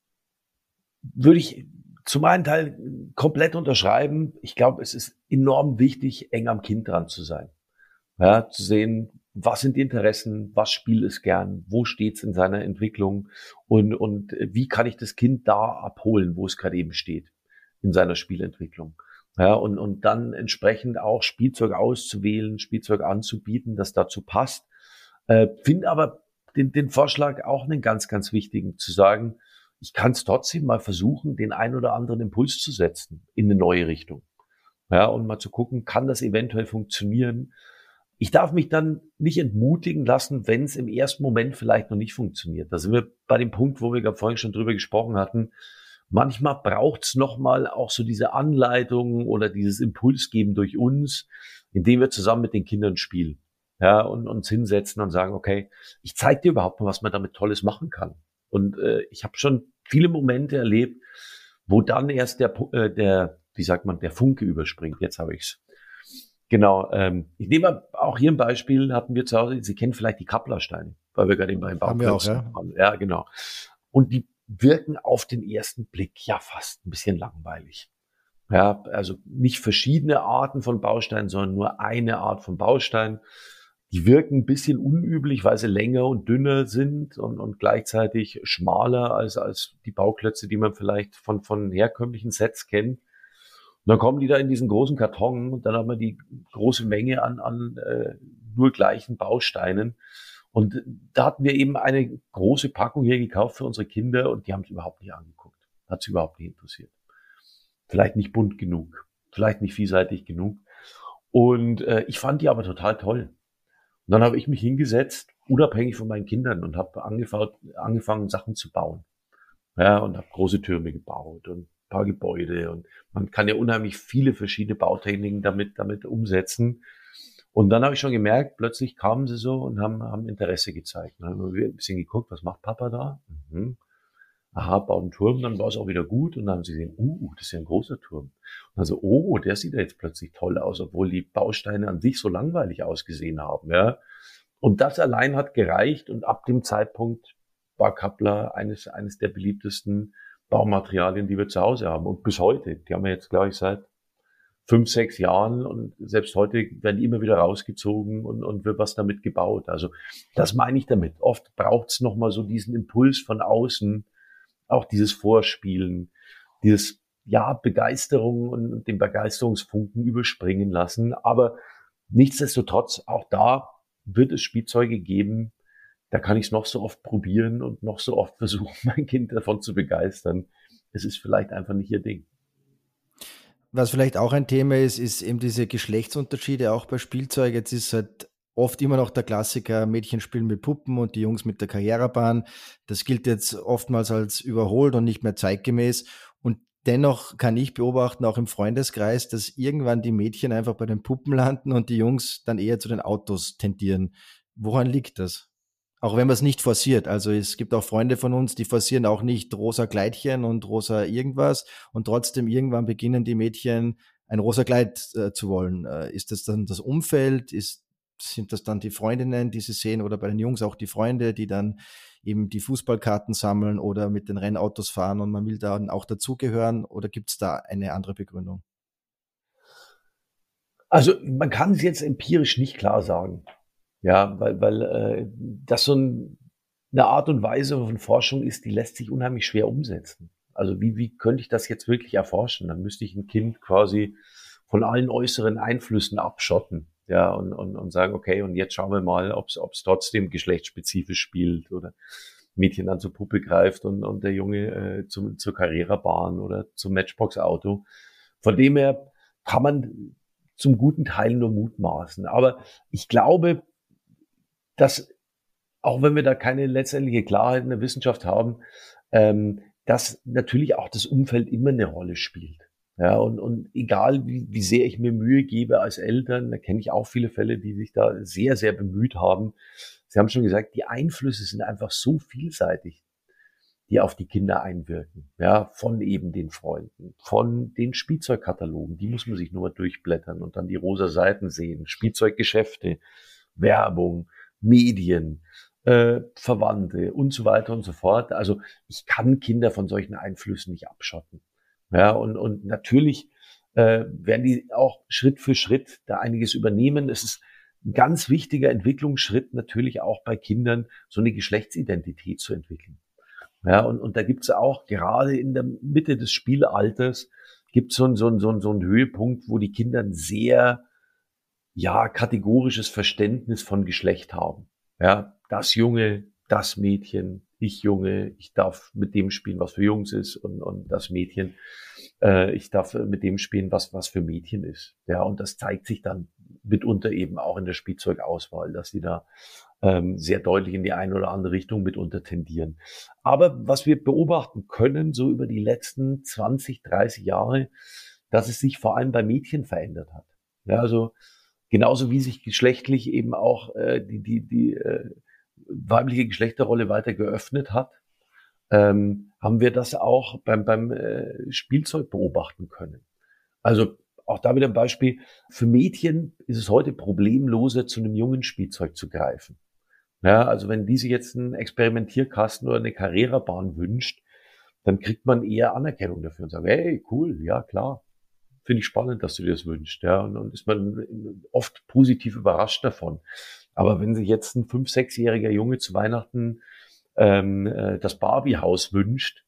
S1: würde ich zum einen Teil komplett unterschreiben. Ich glaube, es ist enorm wichtig, eng am Kind dran zu sein. Ja, zu sehen, was sind die Interessen, was spielt es gern, wo steht es in seiner Entwicklung und wie kann ich das Kind da abholen, wo es gerade eben steht in seiner Spielentwicklung. Ja, und dann entsprechend auch Spielzeug auszuwählen, Spielzeug anzubieten, das dazu passt. Finde aber den Vorschlag auch einen ganz, ganz wichtigen, zu sagen, ich kann es trotzdem mal versuchen, den ein oder anderen Impuls zu setzen in eine neue Richtung. Ja, und mal zu gucken, kann das eventuell funktionieren? Ich darf mich dann nicht entmutigen lassen, wenn es im ersten Moment vielleicht noch nicht funktioniert. Da sind wir bei dem Punkt, wo wir gerade vorhin schon drüber gesprochen hatten. Manchmal braucht es nochmal auch so diese Anleitung oder dieses Impulsgeben durch uns, indem wir zusammen mit den Kindern spielen. Ja, und uns hinsetzen und sagen, okay, ich zeige dir überhaupt mal, was man damit Tolles machen kann. Und ich habe schon viele Momente erlebt, wo dann erst wie sagt man, der Funke überspringt. Jetzt habe ich's. Genau. Ich nehme auch hier ein Beispiel, hatten wir zu Hause, Sie kennen vielleicht die Kapplersteine, weil wir gerade eben beim Bauklötzen waren. Ja, genau. Und die wirken auf den ersten Blick ja fast ein bisschen langweilig. Ja, also nicht verschiedene Arten von Bausteinen, sondern nur eine Art von Baustein. Die wirken ein bisschen unüblich, weil sie länger und dünner sind und gleichzeitig schmaler als die Bauklötze, die man vielleicht von herkömmlichen Sets kennt. Und dann kommen die da in diesen großen Karton und dann haben wir die große Menge an nur gleichen Bausteinen. Und da hatten wir eben eine große Packung hier gekauft für unsere Kinder und die haben es überhaupt nicht angeguckt. Hat sie überhaupt nicht interessiert. Vielleicht nicht bunt genug, vielleicht nicht vielseitig genug. Und ich fand die aber total toll. Und dann habe ich mich hingesetzt, unabhängig von meinen Kindern, und habe angefangen, Sachen zu bauen. Ja, und habe große Türme gebaut und ein paar Gebäude. Und man kann ja unheimlich viele verschiedene Bautechniken damit umsetzen. Und dann habe ich schon gemerkt, plötzlich kamen sie so und haben Interesse gezeigt. Dann haben wir ein bisschen geguckt, was macht Papa da? Mhm. Aha, baut einen Turm, dann war es auch wieder gut. Und dann haben sie gesehen, das ist ja ein großer Turm. Und dann so, der sieht ja jetzt plötzlich toll aus, obwohl die Bausteine an sich so langweilig ausgesehen haben. Ja. Und das allein hat gereicht. Und ab dem Zeitpunkt war Kappler eines der beliebtesten Baumaterialien, die wir zu Hause haben. Und bis heute, die haben wir jetzt, glaube ich, seit 5, 6 Jahren. Und selbst heute werden die immer wieder rausgezogen und wird was damit gebaut. Also das meine ich damit. Oft braucht es nochmal so diesen Impuls von außen, auch dieses Vorspielen, dieses, ja, Begeisterung und den Begeisterungsfunken überspringen lassen. Aber nichtsdestotrotz, auch da wird es Spielzeuge geben, da kann ich es noch so oft probieren und noch so oft versuchen, mein Kind davon zu begeistern. Es ist vielleicht einfach nicht ihr Ding.
S3: Was vielleicht auch ein Thema ist, ist eben diese Geschlechtsunterschiede auch bei Spielzeug. Jetzt ist halt oft immer noch der Klassiker, Mädchen spielen mit Puppen und die Jungs mit der Karrierebahn. Das gilt jetzt oftmals als überholt und nicht mehr zeitgemäß. Und dennoch kann ich beobachten, auch im Freundeskreis, dass irgendwann die Mädchen einfach bei den Puppen landen und die Jungs dann eher zu den Autos tendieren. Woran liegt das? Auch wenn man es nicht forciert. Also es gibt auch Freunde von uns, die forcieren auch nicht rosa Kleidchen und rosa irgendwas und trotzdem irgendwann beginnen die Mädchen ein rosa Kleid zu wollen. Ist das dann das Umfeld? Sind das dann die Freundinnen, die sie sehen oder bei den Jungs auch die Freunde, die dann eben die Fußballkarten sammeln oder mit den Rennautos fahren und man will dann auch dazugehören oder gibt es da eine andere Begründung?
S1: Also man kann es jetzt empirisch nicht klar sagen. Ja, weil das so eine Art und Weise von Forschung ist, die lässt sich unheimlich schwer umsetzen. Also wie könnte ich das jetzt wirklich erforschen? Dann müsste ich ein Kind quasi von allen äußeren Einflüssen abschotten, ja, und sagen, okay, und jetzt schauen wir mal, ob es trotzdem geschlechtsspezifisch spielt oder Mädchen dann zur Puppe greift und der Junge zur Carrera-Bahn oder zum Matchbox-Auto. Von dem her kann man zum guten Teil nur mutmaßen. Aber ich glaube, dass, auch wenn wir da keine letztendliche Klarheit in der Wissenschaft haben, dass natürlich auch das Umfeld immer eine Rolle spielt. Ja, und egal wie sehr ich mir Mühe gebe als Eltern, da kenne ich auch viele Fälle, die sich da sehr, sehr bemüht haben. Sie haben schon gesagt, die Einflüsse sind einfach so vielseitig, die auf die Kinder einwirken. Ja, von eben den Freunden, von den Spielzeugkatalogen, die muss man sich nur mal durchblättern und dann die rosa Seiten sehen, Spielzeuggeschäfte, Werbung, Medien, Verwandte und so weiter und so fort. Also ich kann Kinder von solchen Einflüssen nicht abschotten. Ja, und natürlich werden die auch Schritt für Schritt da einiges übernehmen. Es ist ein ganz wichtiger Entwicklungsschritt natürlich auch bei Kindern, so eine Geschlechtsidentität zu entwickeln. Ja, und da gibt's auch gerade in der Mitte des Spielalters gibt's so einen Höhepunkt, wo die Kinder ein sehr, ja, kategorisches Verständnis von Geschlecht haben. Ja, das Junge, das Mädchen, ich Junge, ich darf mit dem spielen, was für Jungs ist und das Mädchen, ich darf mit dem spielen, was für Mädchen ist. Ja, und das zeigt sich dann mitunter eben auch in der Spielzeugauswahl, dass sie da sehr deutlich in die eine oder andere Richtung mitunter tendieren. Aber was wir beobachten können, so über die letzten 20, 30 Jahre, dass es sich vor allem bei Mädchen verändert hat. Ja, also genauso wie sich geschlechtlich eben auch die weibliche Geschlechterrolle weiter geöffnet hat, haben wir das auch beim Spielzeug beobachten können. Also auch da wieder ein Beispiel. Für Mädchen ist es heute problemloser, zu einem jungen Spielzeug zu greifen. Ja, also wenn die sich jetzt einen Experimentierkasten oder eine Carrera-Bahn wünscht, dann kriegt man eher Anerkennung dafür und sagt, hey, cool, ja klar, finde ich spannend, dass du dir das wünschst. Ja, und ist man oft positiv überrascht davon. Aber wenn sich jetzt ein 5-, 6-jähriger Junge zu Weihnachten das Barbie-Haus wünscht,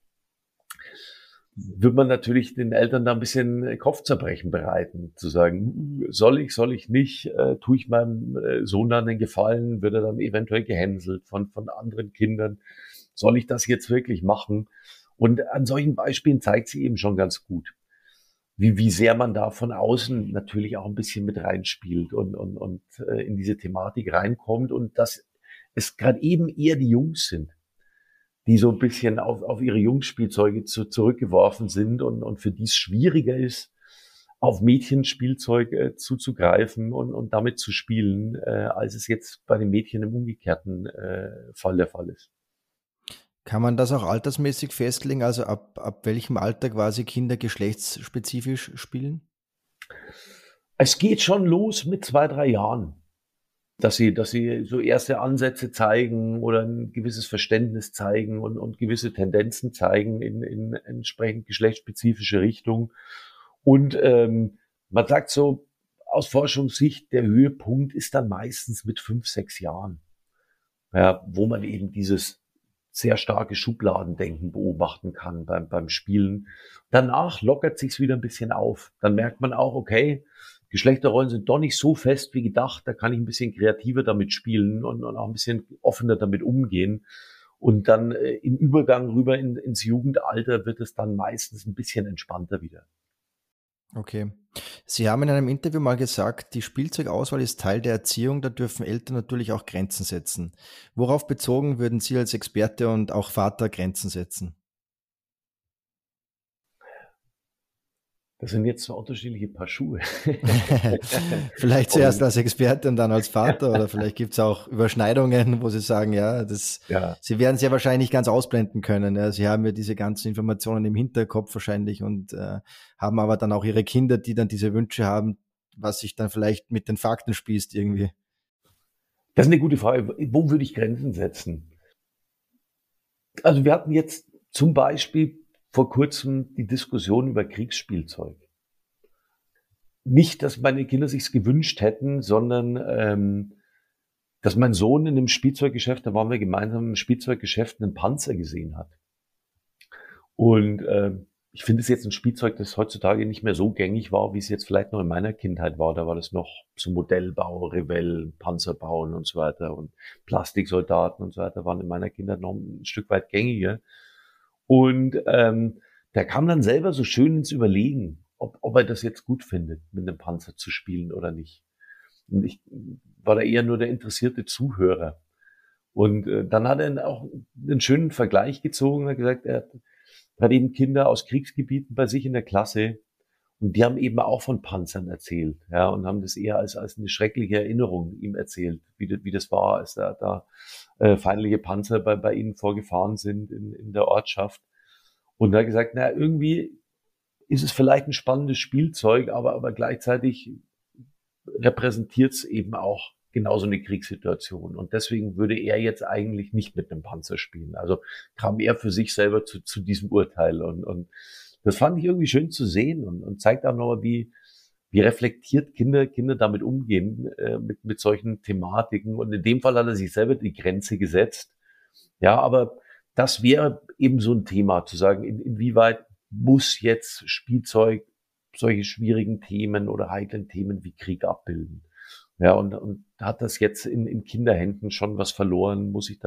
S1: wird man natürlich den Eltern da ein bisschen Kopfzerbrechen bereiten, zu sagen, soll ich nicht, tue ich meinem Sohn dann den Gefallen, wird er dann eventuell gehänselt von anderen Kindern, soll ich das jetzt wirklich machen? Und an solchen Beispielen zeigt sich eben schon ganz gut, wie sehr man da von außen natürlich auch ein bisschen mit reinspielt und in diese Thematik reinkommt und dass es gerade eben eher die Jungs sind, die so ein bisschen auf ihre Jungsspielzeuge zurückgeworfen sind und für die es schwieriger ist, auf Mädchenspielzeug zuzugreifen und damit zu spielen, als es jetzt bei den Mädchen im umgekehrten Fall der Fall ist.
S3: Kann man das auch altersmäßig festlegen, also ab welchem Alter quasi Kinder geschlechtsspezifisch spielen?
S1: Es geht schon los mit 2, 3 Jahren, dass sie so erste Ansätze zeigen oder ein gewisses Verständnis zeigen und gewisse Tendenzen zeigen in entsprechend geschlechtsspezifische Richtung. Und man sagt so aus Forschungssicht, der Höhepunkt ist dann meistens mit 5, 6 Jahren, ja, wo man eben dieses sehr starke Schubladendenken beobachten kann beim Spielen. Danach lockert sich's wieder ein bisschen auf. Dann merkt man auch, okay, Geschlechterrollen sind doch nicht so fest wie gedacht. Da kann ich ein bisschen kreativer damit spielen und auch ein bisschen offener damit umgehen. Und dann im Übergang rüber ins Jugendalter wird es dann meistens ein bisschen entspannter wieder.
S3: Okay. Sie haben in einem Interview mal gesagt, die Spielzeugauswahl ist Teil der Erziehung, da dürfen Eltern natürlich auch Grenzen setzen. Worauf bezogen würden Sie als Experte und auch Vater Grenzen setzen?
S1: Das sind jetzt zwei unterschiedliche Paar Schuhe.
S3: Vielleicht zuerst
S1: Und
S3: als Experte und dann als Vater oder vielleicht gibt es auch Überschneidungen, wo Sie sagen, ja,
S1: ja,
S3: Sie werden es ja wahrscheinlich nicht ganz ausblenden können. Ja. Sie haben ja diese ganzen Informationen im Hinterkopf wahrscheinlich und haben aber dann auch Ihre Kinder, die dann diese Wünsche haben, was sich dann vielleicht mit den Fakten spießt irgendwie.
S1: das ist eine gute Frage. Wo würde ich Grenzen setzen? Also wir hatten jetzt zum Beispiel vor kurzem die Diskussion über Kriegsspielzeug. Nicht, dass meine Kinder sich's gewünscht hätten, sondern dass mein Sohn in einem Spielzeuggeschäft, da waren wir gemeinsam im Spielzeuggeschäft, einen Panzer gesehen hat. Und ich finde es jetzt ein Spielzeug, das heutzutage nicht mehr so gängig war, wie es jetzt vielleicht noch in meiner Kindheit war. Da war das noch so Modellbau, Revell, Panzer bauen und so weiter und Plastiksoldaten und so weiter waren in meiner Kindheit noch ein Stück weit gängiger. Und der kam dann selber so schön ins Überlegen, ob er das jetzt gut findet, mit einem Panzer zu spielen oder nicht. Und ich war da eher nur der interessierte Zuhörer. Und dann hat er auch einen schönen Vergleich gezogen und hat gesagt, er hat eben Kinder aus Kriegsgebieten bei sich in der Klasse und die haben eben auch von Panzern erzählt, ja, und haben das eher als eine schreckliche Erinnerung ihm erzählt, wie das war, als da feindliche Panzer bei ihnen vorgefahren sind in der Ortschaft. Und er hat gesagt, na, irgendwie ist es vielleicht ein spannendes Spielzeug, aber gleichzeitig repräsentiert es eben auch genauso eine Kriegssituation. Und deswegen würde er jetzt eigentlich nicht mit einem Panzer spielen. Also kam er für sich selber zu diesem Urteil. Und das fand ich irgendwie schön zu sehen und zeigt auch nochmal, wie reflektiert Kinder damit umgehen, mit solchen Thematiken. Und in dem Fall hat er sich selber die Grenze gesetzt. Ja, aber das wäre eben so ein Thema, zu sagen, inwieweit muss jetzt Spielzeug solche schwierigen Themen oder heiklen Themen wie Krieg abbilden. Ja, und hat das jetzt in Kinderhänden schon was verloren? Muss ich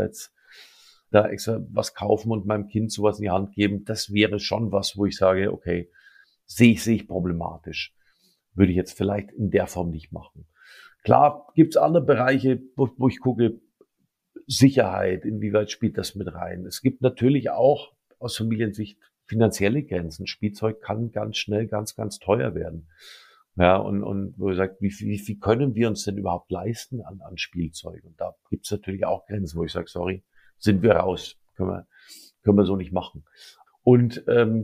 S1: da extra was kaufen und meinem Kind sowas in die Hand geben? Das wäre schon was, wo ich sage, okay, sehe ich problematisch. Würde ich jetzt vielleicht in der Form nicht machen. Klar gibt's andere Bereiche, wo ich gucke, Sicherheit, inwieweit spielt das mit rein? Es gibt natürlich auch aus Familiensicht finanzielle Grenzen. Spielzeug kann ganz schnell ganz teuer werden. Ja, und wo ihr sagt, wie viel können wir uns denn überhaupt leisten an Spielzeug? Und da gibt's natürlich auch Grenzen, wo ich sage, sorry, sind wir raus. Können wir so nicht machen. Und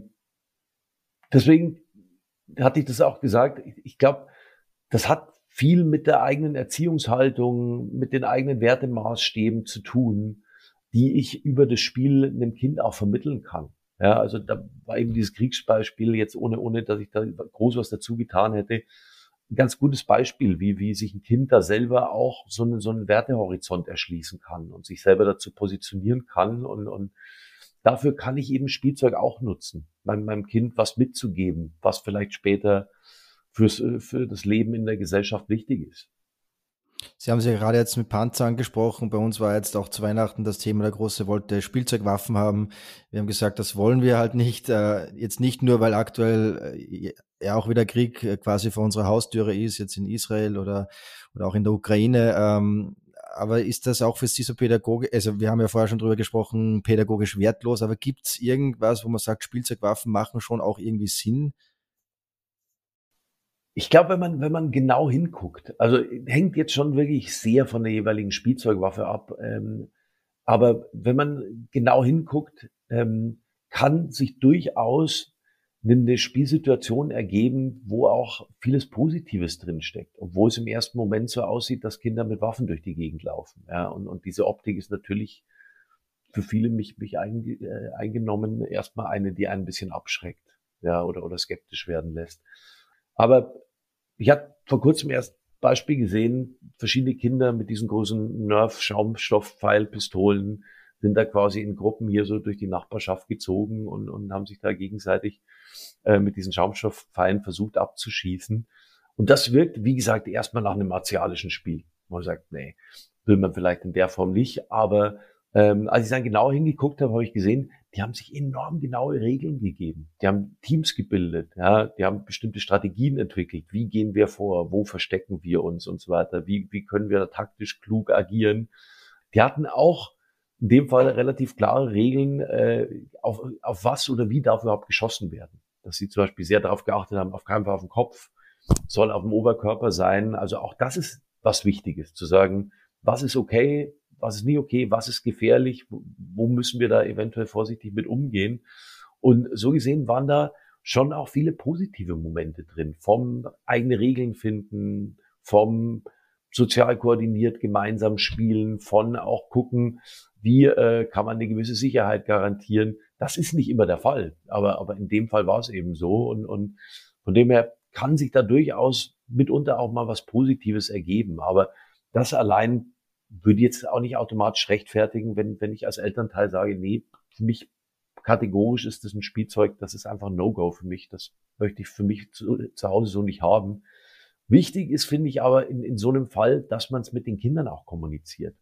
S1: deswegen hatte ich das auch gesagt, ich glaube, das hat viel mit der eigenen Erziehungshaltung, mit den eigenen Wertemaßstäben zu tun, die ich über das Spiel einem Kind auch vermitteln kann. Ja, also da war eben dieses Kriegsbeispiel jetzt ohne, dass ich da groß was dazu getan hätte, ein ganz gutes Beispiel, wie sich ein Kind da selber auch so einen Wertehorizont erschließen kann und sich selber dazu positionieren kann und dafür kann ich eben Spielzeug auch nutzen, meinem Kind was mitzugeben, was vielleicht später für das Leben in der Gesellschaft wichtig ist.
S3: Sie haben sich ja gerade jetzt mit Panzer angesprochen. Bei uns war jetzt auch zu Weihnachten das Thema, der Große wollte Spielzeugwaffen haben. Wir haben gesagt, das wollen wir halt nicht. Jetzt nicht nur, weil aktuell ja auch wieder Krieg quasi vor unserer Haustüre ist, jetzt in Israel oder auch in der Ukraine. Aber ist das auch für Sie so pädagogisch, also wir haben ja vorher schon drüber gesprochen, pädagogisch wertlos, aber gibt es irgendwas, wo man sagt, Spielzeugwaffen machen schon auch irgendwie Sinn?
S1: Ich glaube, wenn man genau hinguckt, also hängt jetzt schon wirklich sehr von der jeweiligen Spielzeugwaffe ab, aber wenn man genau hinguckt, kann sich durchaus eine Spielsituation ergeben, wo auch vieles Positives drinsteckt, obwohl es im ersten Moment so aussieht, dass Kinder mit Waffen durch die Gegend laufen. Ja, und diese Optik ist natürlich für viele mich eingenommen erstmal eine, die einen ein bisschen abschreckt, ja, oder skeptisch werden lässt. Aber ich habe vor kurzem erst Beispiel gesehen, verschiedene Kinder mit diesen großen Nerf-Schaumstoff-Pfeilpistolen sind da quasi in Gruppen hier so durch die Nachbarschaft gezogen und haben sich da gegenseitig mit diesen Schaumstoffpfeilen versucht abzuschießen. Und das wirkt, wie gesagt, erstmal nach einem martialischen Spiel. Man sagt, nee, will man vielleicht in der Form nicht, aber Als ich dann genau hingeguckt habe, habe ich gesehen, die haben sich enorm genaue Regeln gegeben. Die haben Teams gebildet, ja, die haben bestimmte Strategien entwickelt. Wie gehen wir vor? Wo verstecken wir uns und so weiter? Wie können wir da taktisch klug agieren? Die hatten auch in dem Fall relativ klare Regeln, auf was oder wie darf überhaupt geschossen werden. Dass sie zum Beispiel sehr darauf geachtet haben, auf keinen Fall auf den Kopf, soll auf dem Oberkörper sein. Also auch das ist was Wichtiges, zu sagen, was ist okay, was ist nicht okay, was ist gefährlich, wo müssen wir da eventuell vorsichtig mit umgehen. Und so gesehen waren da schon auch viele positive Momente drin, vom eigene Regeln finden, vom sozial koordiniert gemeinsam spielen, von auch gucken, wie kann man eine gewisse Sicherheit garantieren. Das ist nicht immer der Fall, aber in dem Fall war es eben so. Und von dem her kann sich da durchaus mitunter auch mal was Positives ergeben. Aber das allein würde jetzt auch nicht automatisch rechtfertigen, wenn ich als Elternteil sage, nee, für mich kategorisch ist das ein Spielzeug, das ist einfach ein No-Go für mich. Das möchte ich für mich zu Hause so nicht haben. Wichtig ist, finde ich aber in so einem Fall, dass man es mit den Kindern auch kommuniziert.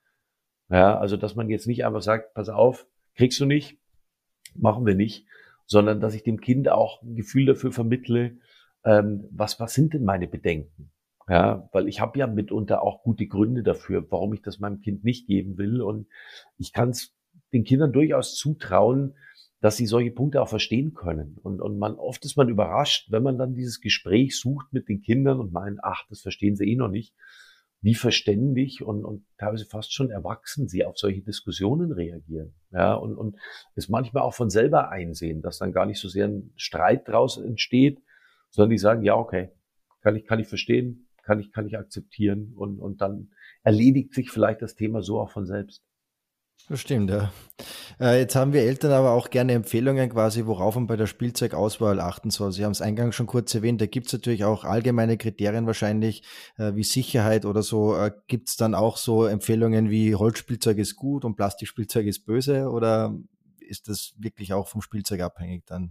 S1: Ja, also dass man jetzt nicht einfach sagt, pass auf, kriegst du nicht, machen wir nicht, sondern dass ich dem Kind auch ein Gefühl dafür vermittle, was sind denn meine Bedenken? Ja, weil ich habe ja mitunter auch gute Gründe dafür, warum ich das meinem Kind nicht geben will. Und ich kann es den Kindern durchaus zutrauen, dass sie solche Punkte auch verstehen können. Und oft ist man überrascht, wenn man dann dieses Gespräch sucht mit den Kindern und meint, ach, das verstehen sie eh noch nicht, wie verständig und teilweise fast schon erwachsen sie auf solche Diskussionen reagieren. Ja, und es manchmal auch von selber einsehen, dass dann gar nicht so sehr ein Streit draus entsteht, sondern die sagen, ja, okay, kann ich verstehen, kann ich akzeptieren und dann erledigt sich vielleicht das Thema so auch von selbst.
S3: Das stimmt, ja. Jetzt haben wir Eltern aber auch gerne Empfehlungen quasi, worauf man bei der Spielzeugauswahl achten soll. Sie haben es eingangs schon kurz erwähnt, da gibt es natürlich auch allgemeine Kriterien wahrscheinlich, wie Sicherheit oder so. Gibt es dann auch so Empfehlungen wie Holzspielzeug ist gut und Plastikspielzeug ist böse oder ist das wirklich auch vom Spielzeug abhängig dann?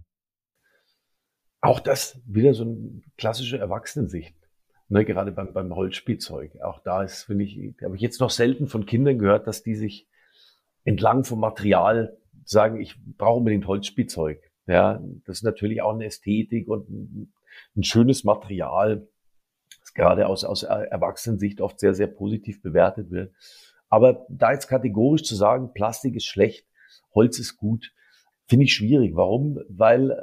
S1: Auch das wieder so eine klassische Erwachsenensicht. Ne, gerade beim Holzspielzeug. Auch da ist, finde ich, habe ich jetzt noch selten von Kindern gehört, dass die sich entlang vom Material sagen, ich brauche unbedingt Holzspielzeug. Ja, das ist natürlich auch eine Ästhetik und ein schönes Material, das gerade aus Erwachsenensicht oft sehr, sehr positiv bewertet wird. Aber da jetzt kategorisch zu sagen, Plastik ist schlecht, Holz ist gut, finde ich schwierig. Warum? Weil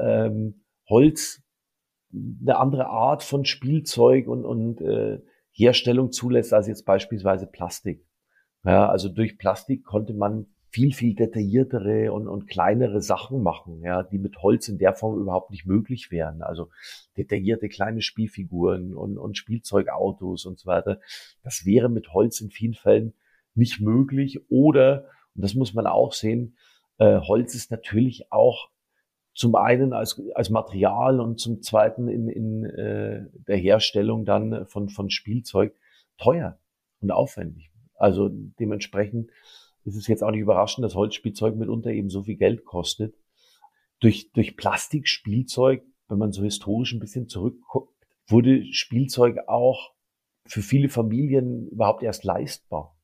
S1: Holz eine andere Art von Spielzeug und Herstellung zulässt als jetzt beispielsweise Plastik. Ja, also durch Plastik konnte man viel detailliertere und kleinere Sachen machen, ja, die mit Holz in der Form überhaupt nicht möglich wären. Also detaillierte kleine Spielfiguren und Spielzeugautos und so weiter. Das wäre mit Holz in vielen Fällen nicht möglich. Oder, und das muss man auch sehen, Holz ist natürlich auch zum einen als Material und zum zweiten in der Herstellung dann von Spielzeug teuer und aufwendig. Also dementsprechend ist es jetzt auch nicht überraschend, dass Holzspielzeug mitunter eben so viel Geld kostet. Durch Plastikspielzeug, wenn man so historisch ein bisschen zurückguckt, wurde Spielzeug auch für viele Familien überhaupt erst leistbar.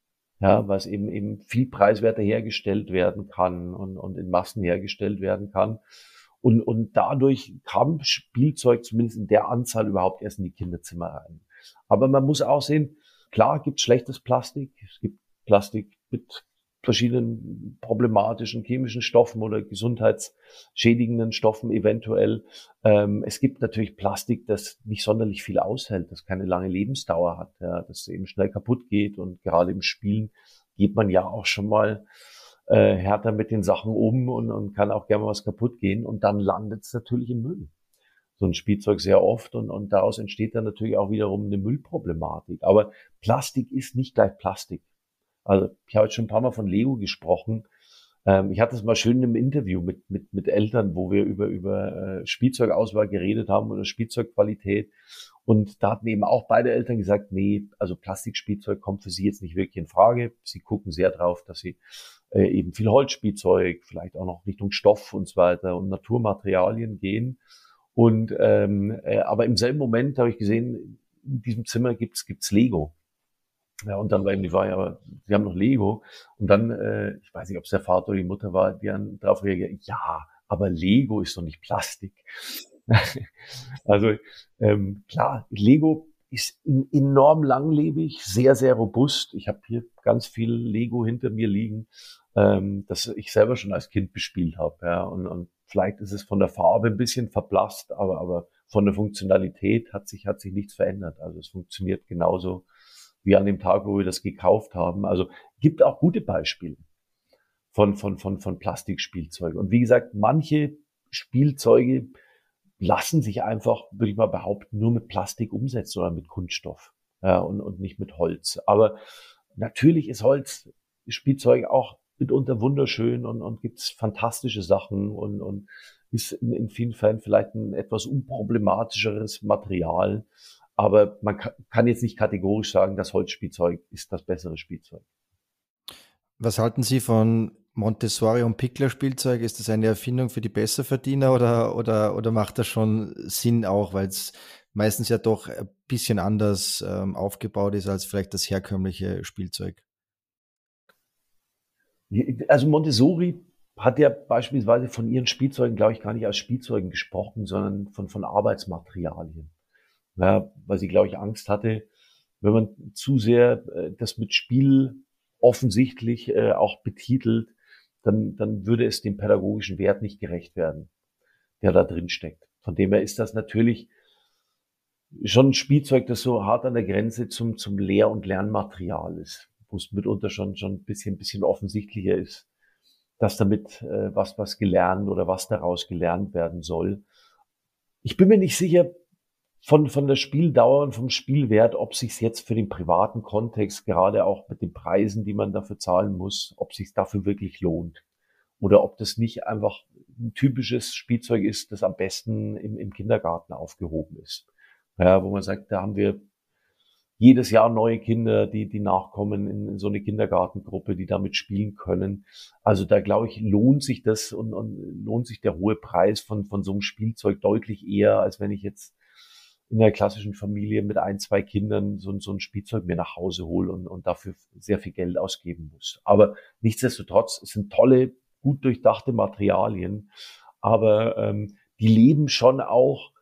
S1: Ja, weil es eben viel preiswerter hergestellt werden kann und in Massen hergestellt werden kann. Und dadurch kam Spielzeug zumindest in der Anzahl überhaupt erst in die Kinderzimmer rein. Aber man muss auch sehen, klar gibt es schlechtes Plastik. Es gibt Plastik mit verschiedenen problematischen chemischen Stoffen oder gesundheitsschädigenden Stoffen eventuell. Es gibt natürlich Plastik, das nicht sonderlich viel aushält, das keine lange Lebensdauer hat, ja, das eben schnell kaputt geht. Und gerade im Spielen geht man ja auch schon mal härter mit den Sachen um und kann auch gerne mal was kaputt gehen. Und dann landet es natürlich im Müll. So ein Spielzeug sehr oft und daraus entsteht dann natürlich auch wiederum eine Müllproblematik. Aber Plastik ist nicht gleich Plastik. Also ich habe jetzt schon ein paar Mal von Lego gesprochen. Ich hatte es mal schön im Interview mit Eltern, wo wir über Spielzeugauswahl geredet haben oder Spielzeugqualität. Und da hatten eben auch beide Eltern gesagt, nee, also Plastikspielzeug kommt für sie jetzt nicht wirklich in Frage. Sie gucken sehr drauf, dass sie eben viel Holzspielzeug, vielleicht auch noch Richtung Stoff und so weiter und Naturmaterialien gehen. Und aber im selben Moment habe ich gesehen, in diesem Zimmer gibt's Lego. Ja, und dann war eben die Frage, aber sie haben noch Lego. Und dann, ich weiß nicht, ob es der Vater oder die Mutter war, die dann darauf reagiert, ja, aber Lego ist doch nicht Plastik. Also klar, Lego ist enorm langlebig, sehr, sehr robust. Ich habe hier ganz viel Lego hinter mir liegen, das ich selber schon als Kind bespielt habe. Ja. Und vielleicht ist es von der Farbe ein bisschen verblasst, aber von der Funktionalität hat sich nichts verändert. Also es funktioniert genauso wie an dem Tag, wo wir das gekauft haben. Also gibt auch gute Beispiele von Plastikspielzeugen. Und wie gesagt, manche Spielzeuge lassen sich einfach, würde ich mal behaupten, nur mit Plastik umsetzen oder mit Kunststoff, ja, und nicht mit Holz. Aber natürlich ist Holzspielzeug auch mitunter wunderschön und gibt es fantastische Sachen und ist in vielen Fällen vielleicht ein etwas unproblematischeres Material. Aber man kann jetzt nicht kategorisch sagen, das Holzspielzeug ist das bessere Spielzeug.
S3: Was halten Sie von Montessori- und Pickler-Spielzeug? Ist das eine Erfindung für die Besserverdiener oder macht das schon Sinn auch, weil es meistens ja doch ein bisschen anders aufgebaut ist als vielleicht das herkömmliche Spielzeug?
S1: Also Montessori hat ja beispielsweise von ihren Spielzeugen, glaube ich, gar nicht als Spielzeugen gesprochen, sondern von Arbeitsmaterialien. Ja, weil sie, glaube ich, Angst hatte, wenn man zu sehr das mit Spiel offensichtlich auch betitelt, dann würde es dem pädagogischen Wert nicht gerecht werden, der da drin steckt. Von dem her ist das natürlich schon ein Spielzeug, das so hart an der Grenze zum Lehr- und Lernmaterial ist, wo es mitunter schon ein bisschen offensichtlicher ist, dass damit was gelernt oder was daraus gelernt werden soll. Ich bin mir nicht sicher von der Spieldauer und vom Spielwert, ob sich's jetzt für den privaten Kontext, gerade auch mit den Preisen, die man dafür zahlen muss, ob sich's dafür wirklich lohnt. Oder ob das nicht einfach ein typisches Spielzeug ist, das am besten im Kindergarten aufgehoben ist. Ja, wo man sagt, da haben wir jedes Jahr neue Kinder, die nachkommen in so eine Kindergartengruppe, die damit spielen können. Also da glaube ich, lohnt sich das und lohnt sich der hohe Preis von so einem Spielzeug deutlich eher, als wenn ich jetzt in der klassischen Familie mit ein, zwei Kindern so ein Spielzeug mir nach Hause hole und dafür sehr viel Geld ausgeben muss. Aber nichtsdestotrotz, es sind tolle, gut durchdachte Materialien, aber die leben schon auch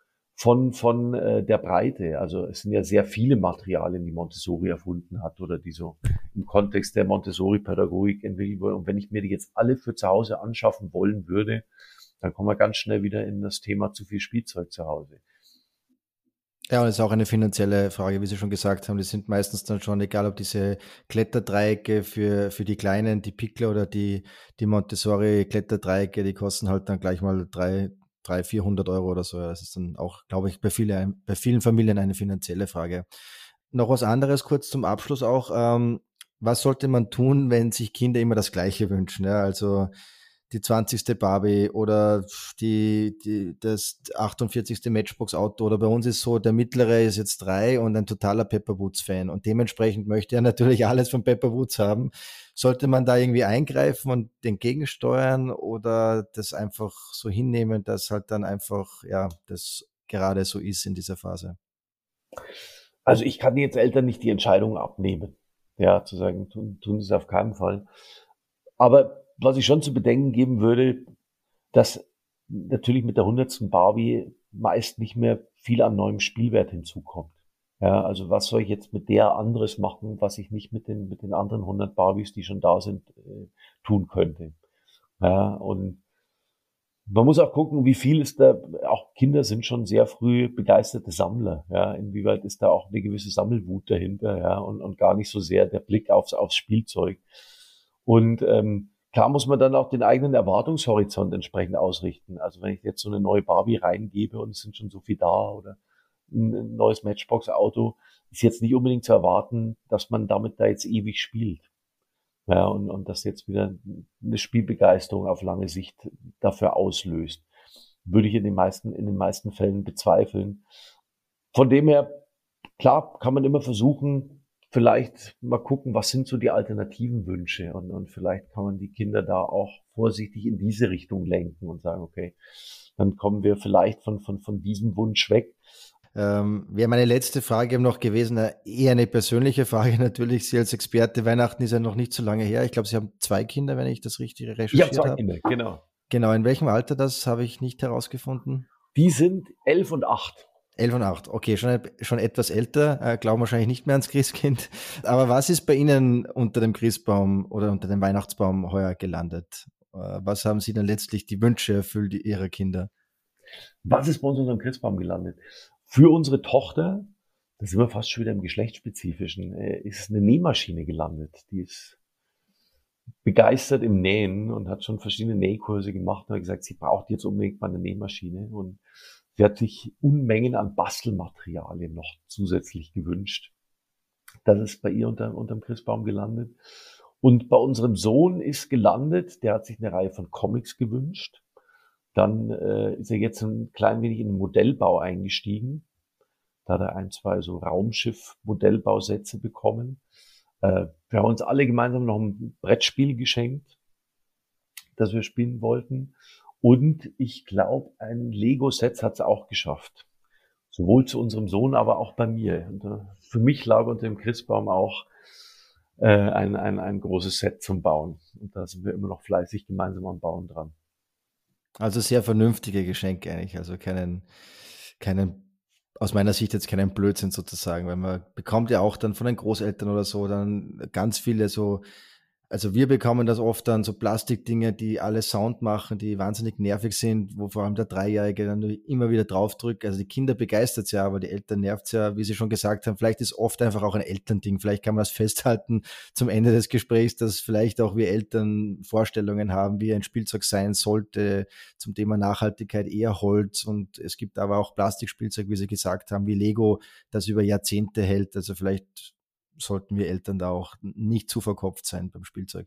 S1: von der Breite. Also es sind ja sehr viele Materialien, die Montessori erfunden hat oder die so im Kontext der Montessori-Pädagogik entwickelt wurden. Und wenn ich mir die jetzt alle für zu Hause anschaffen wollen würde, dann kommen wir ganz schnell wieder in das Thema zu viel Spielzeug zu Hause.
S3: Ja, und es ist auch eine finanzielle Frage, wie Sie schon gesagt haben. Die sind meistens dann schon, egal ob diese Kletterdreiecke für die Kleinen, die Pickler oder die Montessori-Kletterdreiecke, die kosten halt dann gleich mal 400 Euro oder so. Das ist dann auch, glaube ich, bei vielen Familien eine finanzielle Frage. Noch was anderes kurz zum Abschluss auch. Was sollte man tun, wenn sich Kinder immer das Gleiche wünschen? Ja, also die 20. Barbie oder das 48. Matchbox-Auto oder bei uns ist so, der Mittlere ist jetzt 3 und ein totaler Pepper Woods-Fan und dementsprechend möchte er natürlich alles von Pepper Woods haben. Sollte man da irgendwie eingreifen und den gegensteuern oder das einfach so hinnehmen, dass halt dann einfach, ja, das gerade so ist in dieser Phase?
S1: Also ich kann jetzt Eltern nicht die Entscheidung abnehmen, ja, zu sagen, tun Sie es auf keinen Fall. Aber was ich schon zu bedenken geben würde, dass natürlich mit der 100. Barbie meist nicht mehr viel an neuem Spielwert hinzukommt. Ja, also was soll ich jetzt mit der anderes machen, was ich nicht mit den anderen 100 Barbies, die schon da sind, tun könnte. Ja, und man muss auch gucken, wie viel ist da, auch Kinder sind schon sehr früh begeisterte Sammler, ja, inwieweit ist da auch eine gewisse Sammelwut dahinter, ja, und gar nicht so sehr der Blick aufs Spielzeug. Und klar muss man dann auch den eigenen Erwartungshorizont entsprechend ausrichten. Also wenn ich jetzt so eine neue Barbie reingebe und es sind schon so viel da oder ein neues Matchbox-Auto, ist jetzt nicht unbedingt zu erwarten, dass man damit da jetzt ewig spielt. Ja, und das jetzt wieder eine Spielbegeisterung auf lange Sicht dafür auslöst. Würde ich in den meisten Fällen bezweifeln. Von dem her, klar, kann man immer versuchen, vielleicht mal gucken, was sind so die alternativen Wünsche und vielleicht kann man die Kinder da auch vorsichtig in diese Richtung lenken und sagen, okay, dann kommen wir vielleicht von diesem Wunsch weg.
S3: Wäre meine letzte Frage noch gewesen, eher eine persönliche Frage natürlich. Sie als Experte, Weihnachten ist ja noch nicht so lange her. Ich glaube, Sie haben 2 Kinder, wenn ich das richtig recherchiert habe.
S1: Ich habe 2 Kinder, genau.
S3: Genau, in welchem Alter, das habe ich nicht herausgefunden?
S1: Die sind 11 und 8.
S3: 11 und 8, okay, schon etwas älter, glauben wahrscheinlich nicht mehr ans Christkind. Aber was ist bei Ihnen unter dem Christbaum oder unter dem Weihnachtsbaum heuer gelandet? Was haben Sie dann letztlich die Wünsche erfüllt Ihrer Kinder?
S1: Was ist bei uns unter dem Christbaum gelandet? Für unsere Tochter, da sind wir fast schon wieder im Geschlechtsspezifischen, ist eine Nähmaschine gelandet. Die ist begeistert im Nähen und hat schon verschiedene Nähkurse gemacht und hat gesagt, sie braucht jetzt unbedingt mal eine Nähmaschine. Und sie hat sich Unmengen an Bastelmaterialien noch zusätzlich gewünscht. Das ist bei ihr unterm Christbaum gelandet. Und bei unserem Sohn ist gelandet, der hat sich eine Reihe von Comics gewünscht. Dann ist er jetzt ein klein wenig in den Modellbau eingestiegen. Da hat er 1, 2 so Raumschiff-Modellbausätze bekommen. Wir haben uns alle gemeinsam noch ein Brettspiel geschenkt, das wir spielen wollten. Und ich glaube, ein Lego-Set hat es auch geschafft. Sowohl zu unserem Sohn, aber auch bei mir. Und für mich lag unter dem Christbaum auch ein großes Set zum Bauen. Und da sind wir immer noch fleißig gemeinsam am Bauen dran.
S3: Also sehr vernünftige Geschenke eigentlich. Also keinen, aus meiner Sicht jetzt keinen Blödsinn sozusagen, weil man bekommt ja auch dann von den Großeltern oder so dann ganz viele so, also wir bekommen das oft dann so Plastikdinge, die alle Sound machen, die wahnsinnig nervig sind, wo vor allem der 3-Jährige dann immer wieder draufdrückt. Also die Kinder begeistert es ja, aber die Eltern nervt es ja, wie Sie schon gesagt haben. Vielleicht ist oft einfach auch ein Elternding. Vielleicht kann man das festhalten zum Ende des Gesprächs, dass vielleicht auch wir Eltern Vorstellungen haben, wie ein Spielzeug sein sollte, zum Thema Nachhaltigkeit eher Holz. Und es gibt aber auch Plastikspielzeug, wie Sie gesagt haben, wie Lego, das über Jahrzehnte hält. Also vielleicht sollten wir Eltern da auch nicht zu verkopft sein beim Spielzeug.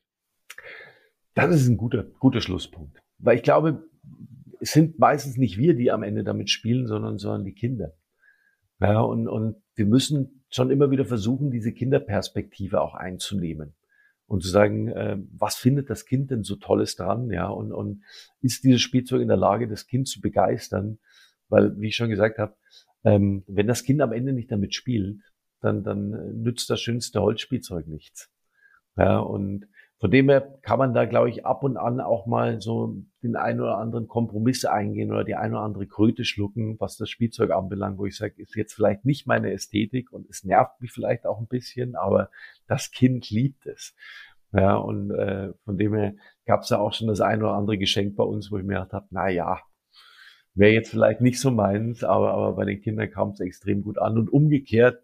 S1: Das ist ein guter Schlusspunkt. Weil ich glaube, es sind meistens nicht wir, die am Ende damit spielen, sondern die Kinder. Ja, und wir müssen schon immer wieder versuchen, diese Kinderperspektive auch einzunehmen. Und zu sagen, was findet das Kind denn so Tolles dran? Ja, und ist dieses Spielzeug in der Lage, das Kind zu begeistern? Weil, wie ich schon gesagt habe, wenn das Kind am Ende nicht damit spielt, dann nützt das schönste Holzspielzeug nichts. Ja, und von dem her kann man da, glaube ich, ab und an auch mal so den einen oder anderen Kompromiss eingehen oder die eine oder andere Kröte schlucken, was das Spielzeug anbelangt, wo ich sage, ist jetzt vielleicht nicht meine Ästhetik und es nervt mich vielleicht auch ein bisschen, aber das Kind liebt es. Ja, und von dem her gab es ja auch schon das eine oder andere Geschenk bei uns, wo ich mir gedacht habe, na ja, wäre jetzt vielleicht nicht so meins, aber bei den Kindern kam es extrem gut an. Und umgekehrt,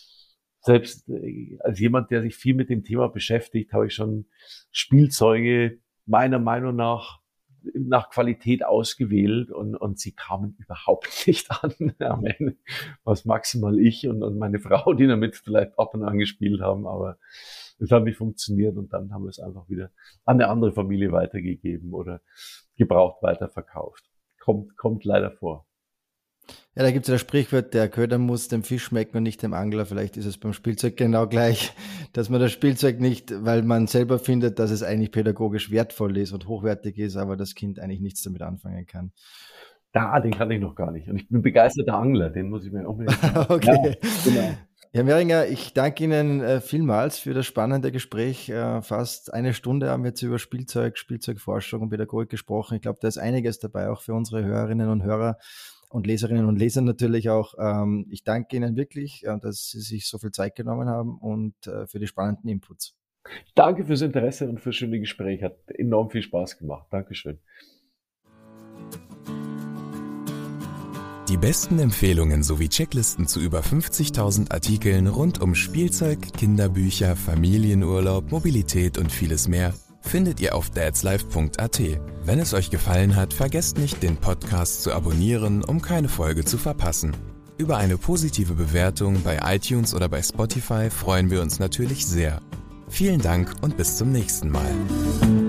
S1: selbst als jemand, der sich viel mit dem Thema beschäftigt, habe ich schon Spielzeuge meiner Meinung nach Qualität ausgewählt und sie kamen überhaupt nicht an. Am Ende war es maximal ich und meine Frau, die damit vielleicht ab und an gespielt haben, aber es hat nicht funktioniert und dann haben wir es einfach wieder an eine andere Familie weitergegeben oder gebraucht weiterverkauft. Kommt leider vor.
S3: Ja, da gibt es ja das Sprichwort, der Köder muss dem Fisch schmecken und nicht dem Angler. Vielleicht ist es beim Spielzeug genau gleich, dass man das Spielzeug nicht, weil man selber findet, dass es eigentlich pädagogisch wertvoll ist und hochwertig ist, aber das Kind eigentlich nichts damit anfangen kann.
S1: Den kann ich noch gar nicht. Und ich bin begeisterter Angler, den muss ich mir unbedingt.
S3: Okay. Ja, genau. Herr Mehringer, ich danke Ihnen vielmals für das spannende Gespräch. Fast eine Stunde haben wir jetzt über Spielzeug, Spielzeugforschung und Pädagogik gesprochen. Ich glaube, da ist einiges dabei, auch für unsere Hörerinnen und Hörer und Leserinnen und Leser natürlich auch. Ich danke Ihnen wirklich, dass Sie sich so viel Zeit genommen haben und für die spannenden Inputs.
S1: Danke fürs Interesse und fürs schöne Gespräch. Hat enorm viel Spaß gemacht. Dankeschön.
S2: Die besten Empfehlungen sowie Checklisten zu über 50.000 Artikeln rund um Spielzeug, Kinderbücher, Familienurlaub, Mobilität und vieles mehr findet ihr auf dadslife.at. Wenn es euch gefallen hat, vergesst nicht, den Podcast zu abonnieren, um keine Folge zu verpassen. Über eine positive Bewertung bei iTunes oder bei Spotify freuen wir uns natürlich sehr. Vielen Dank und bis zum nächsten Mal.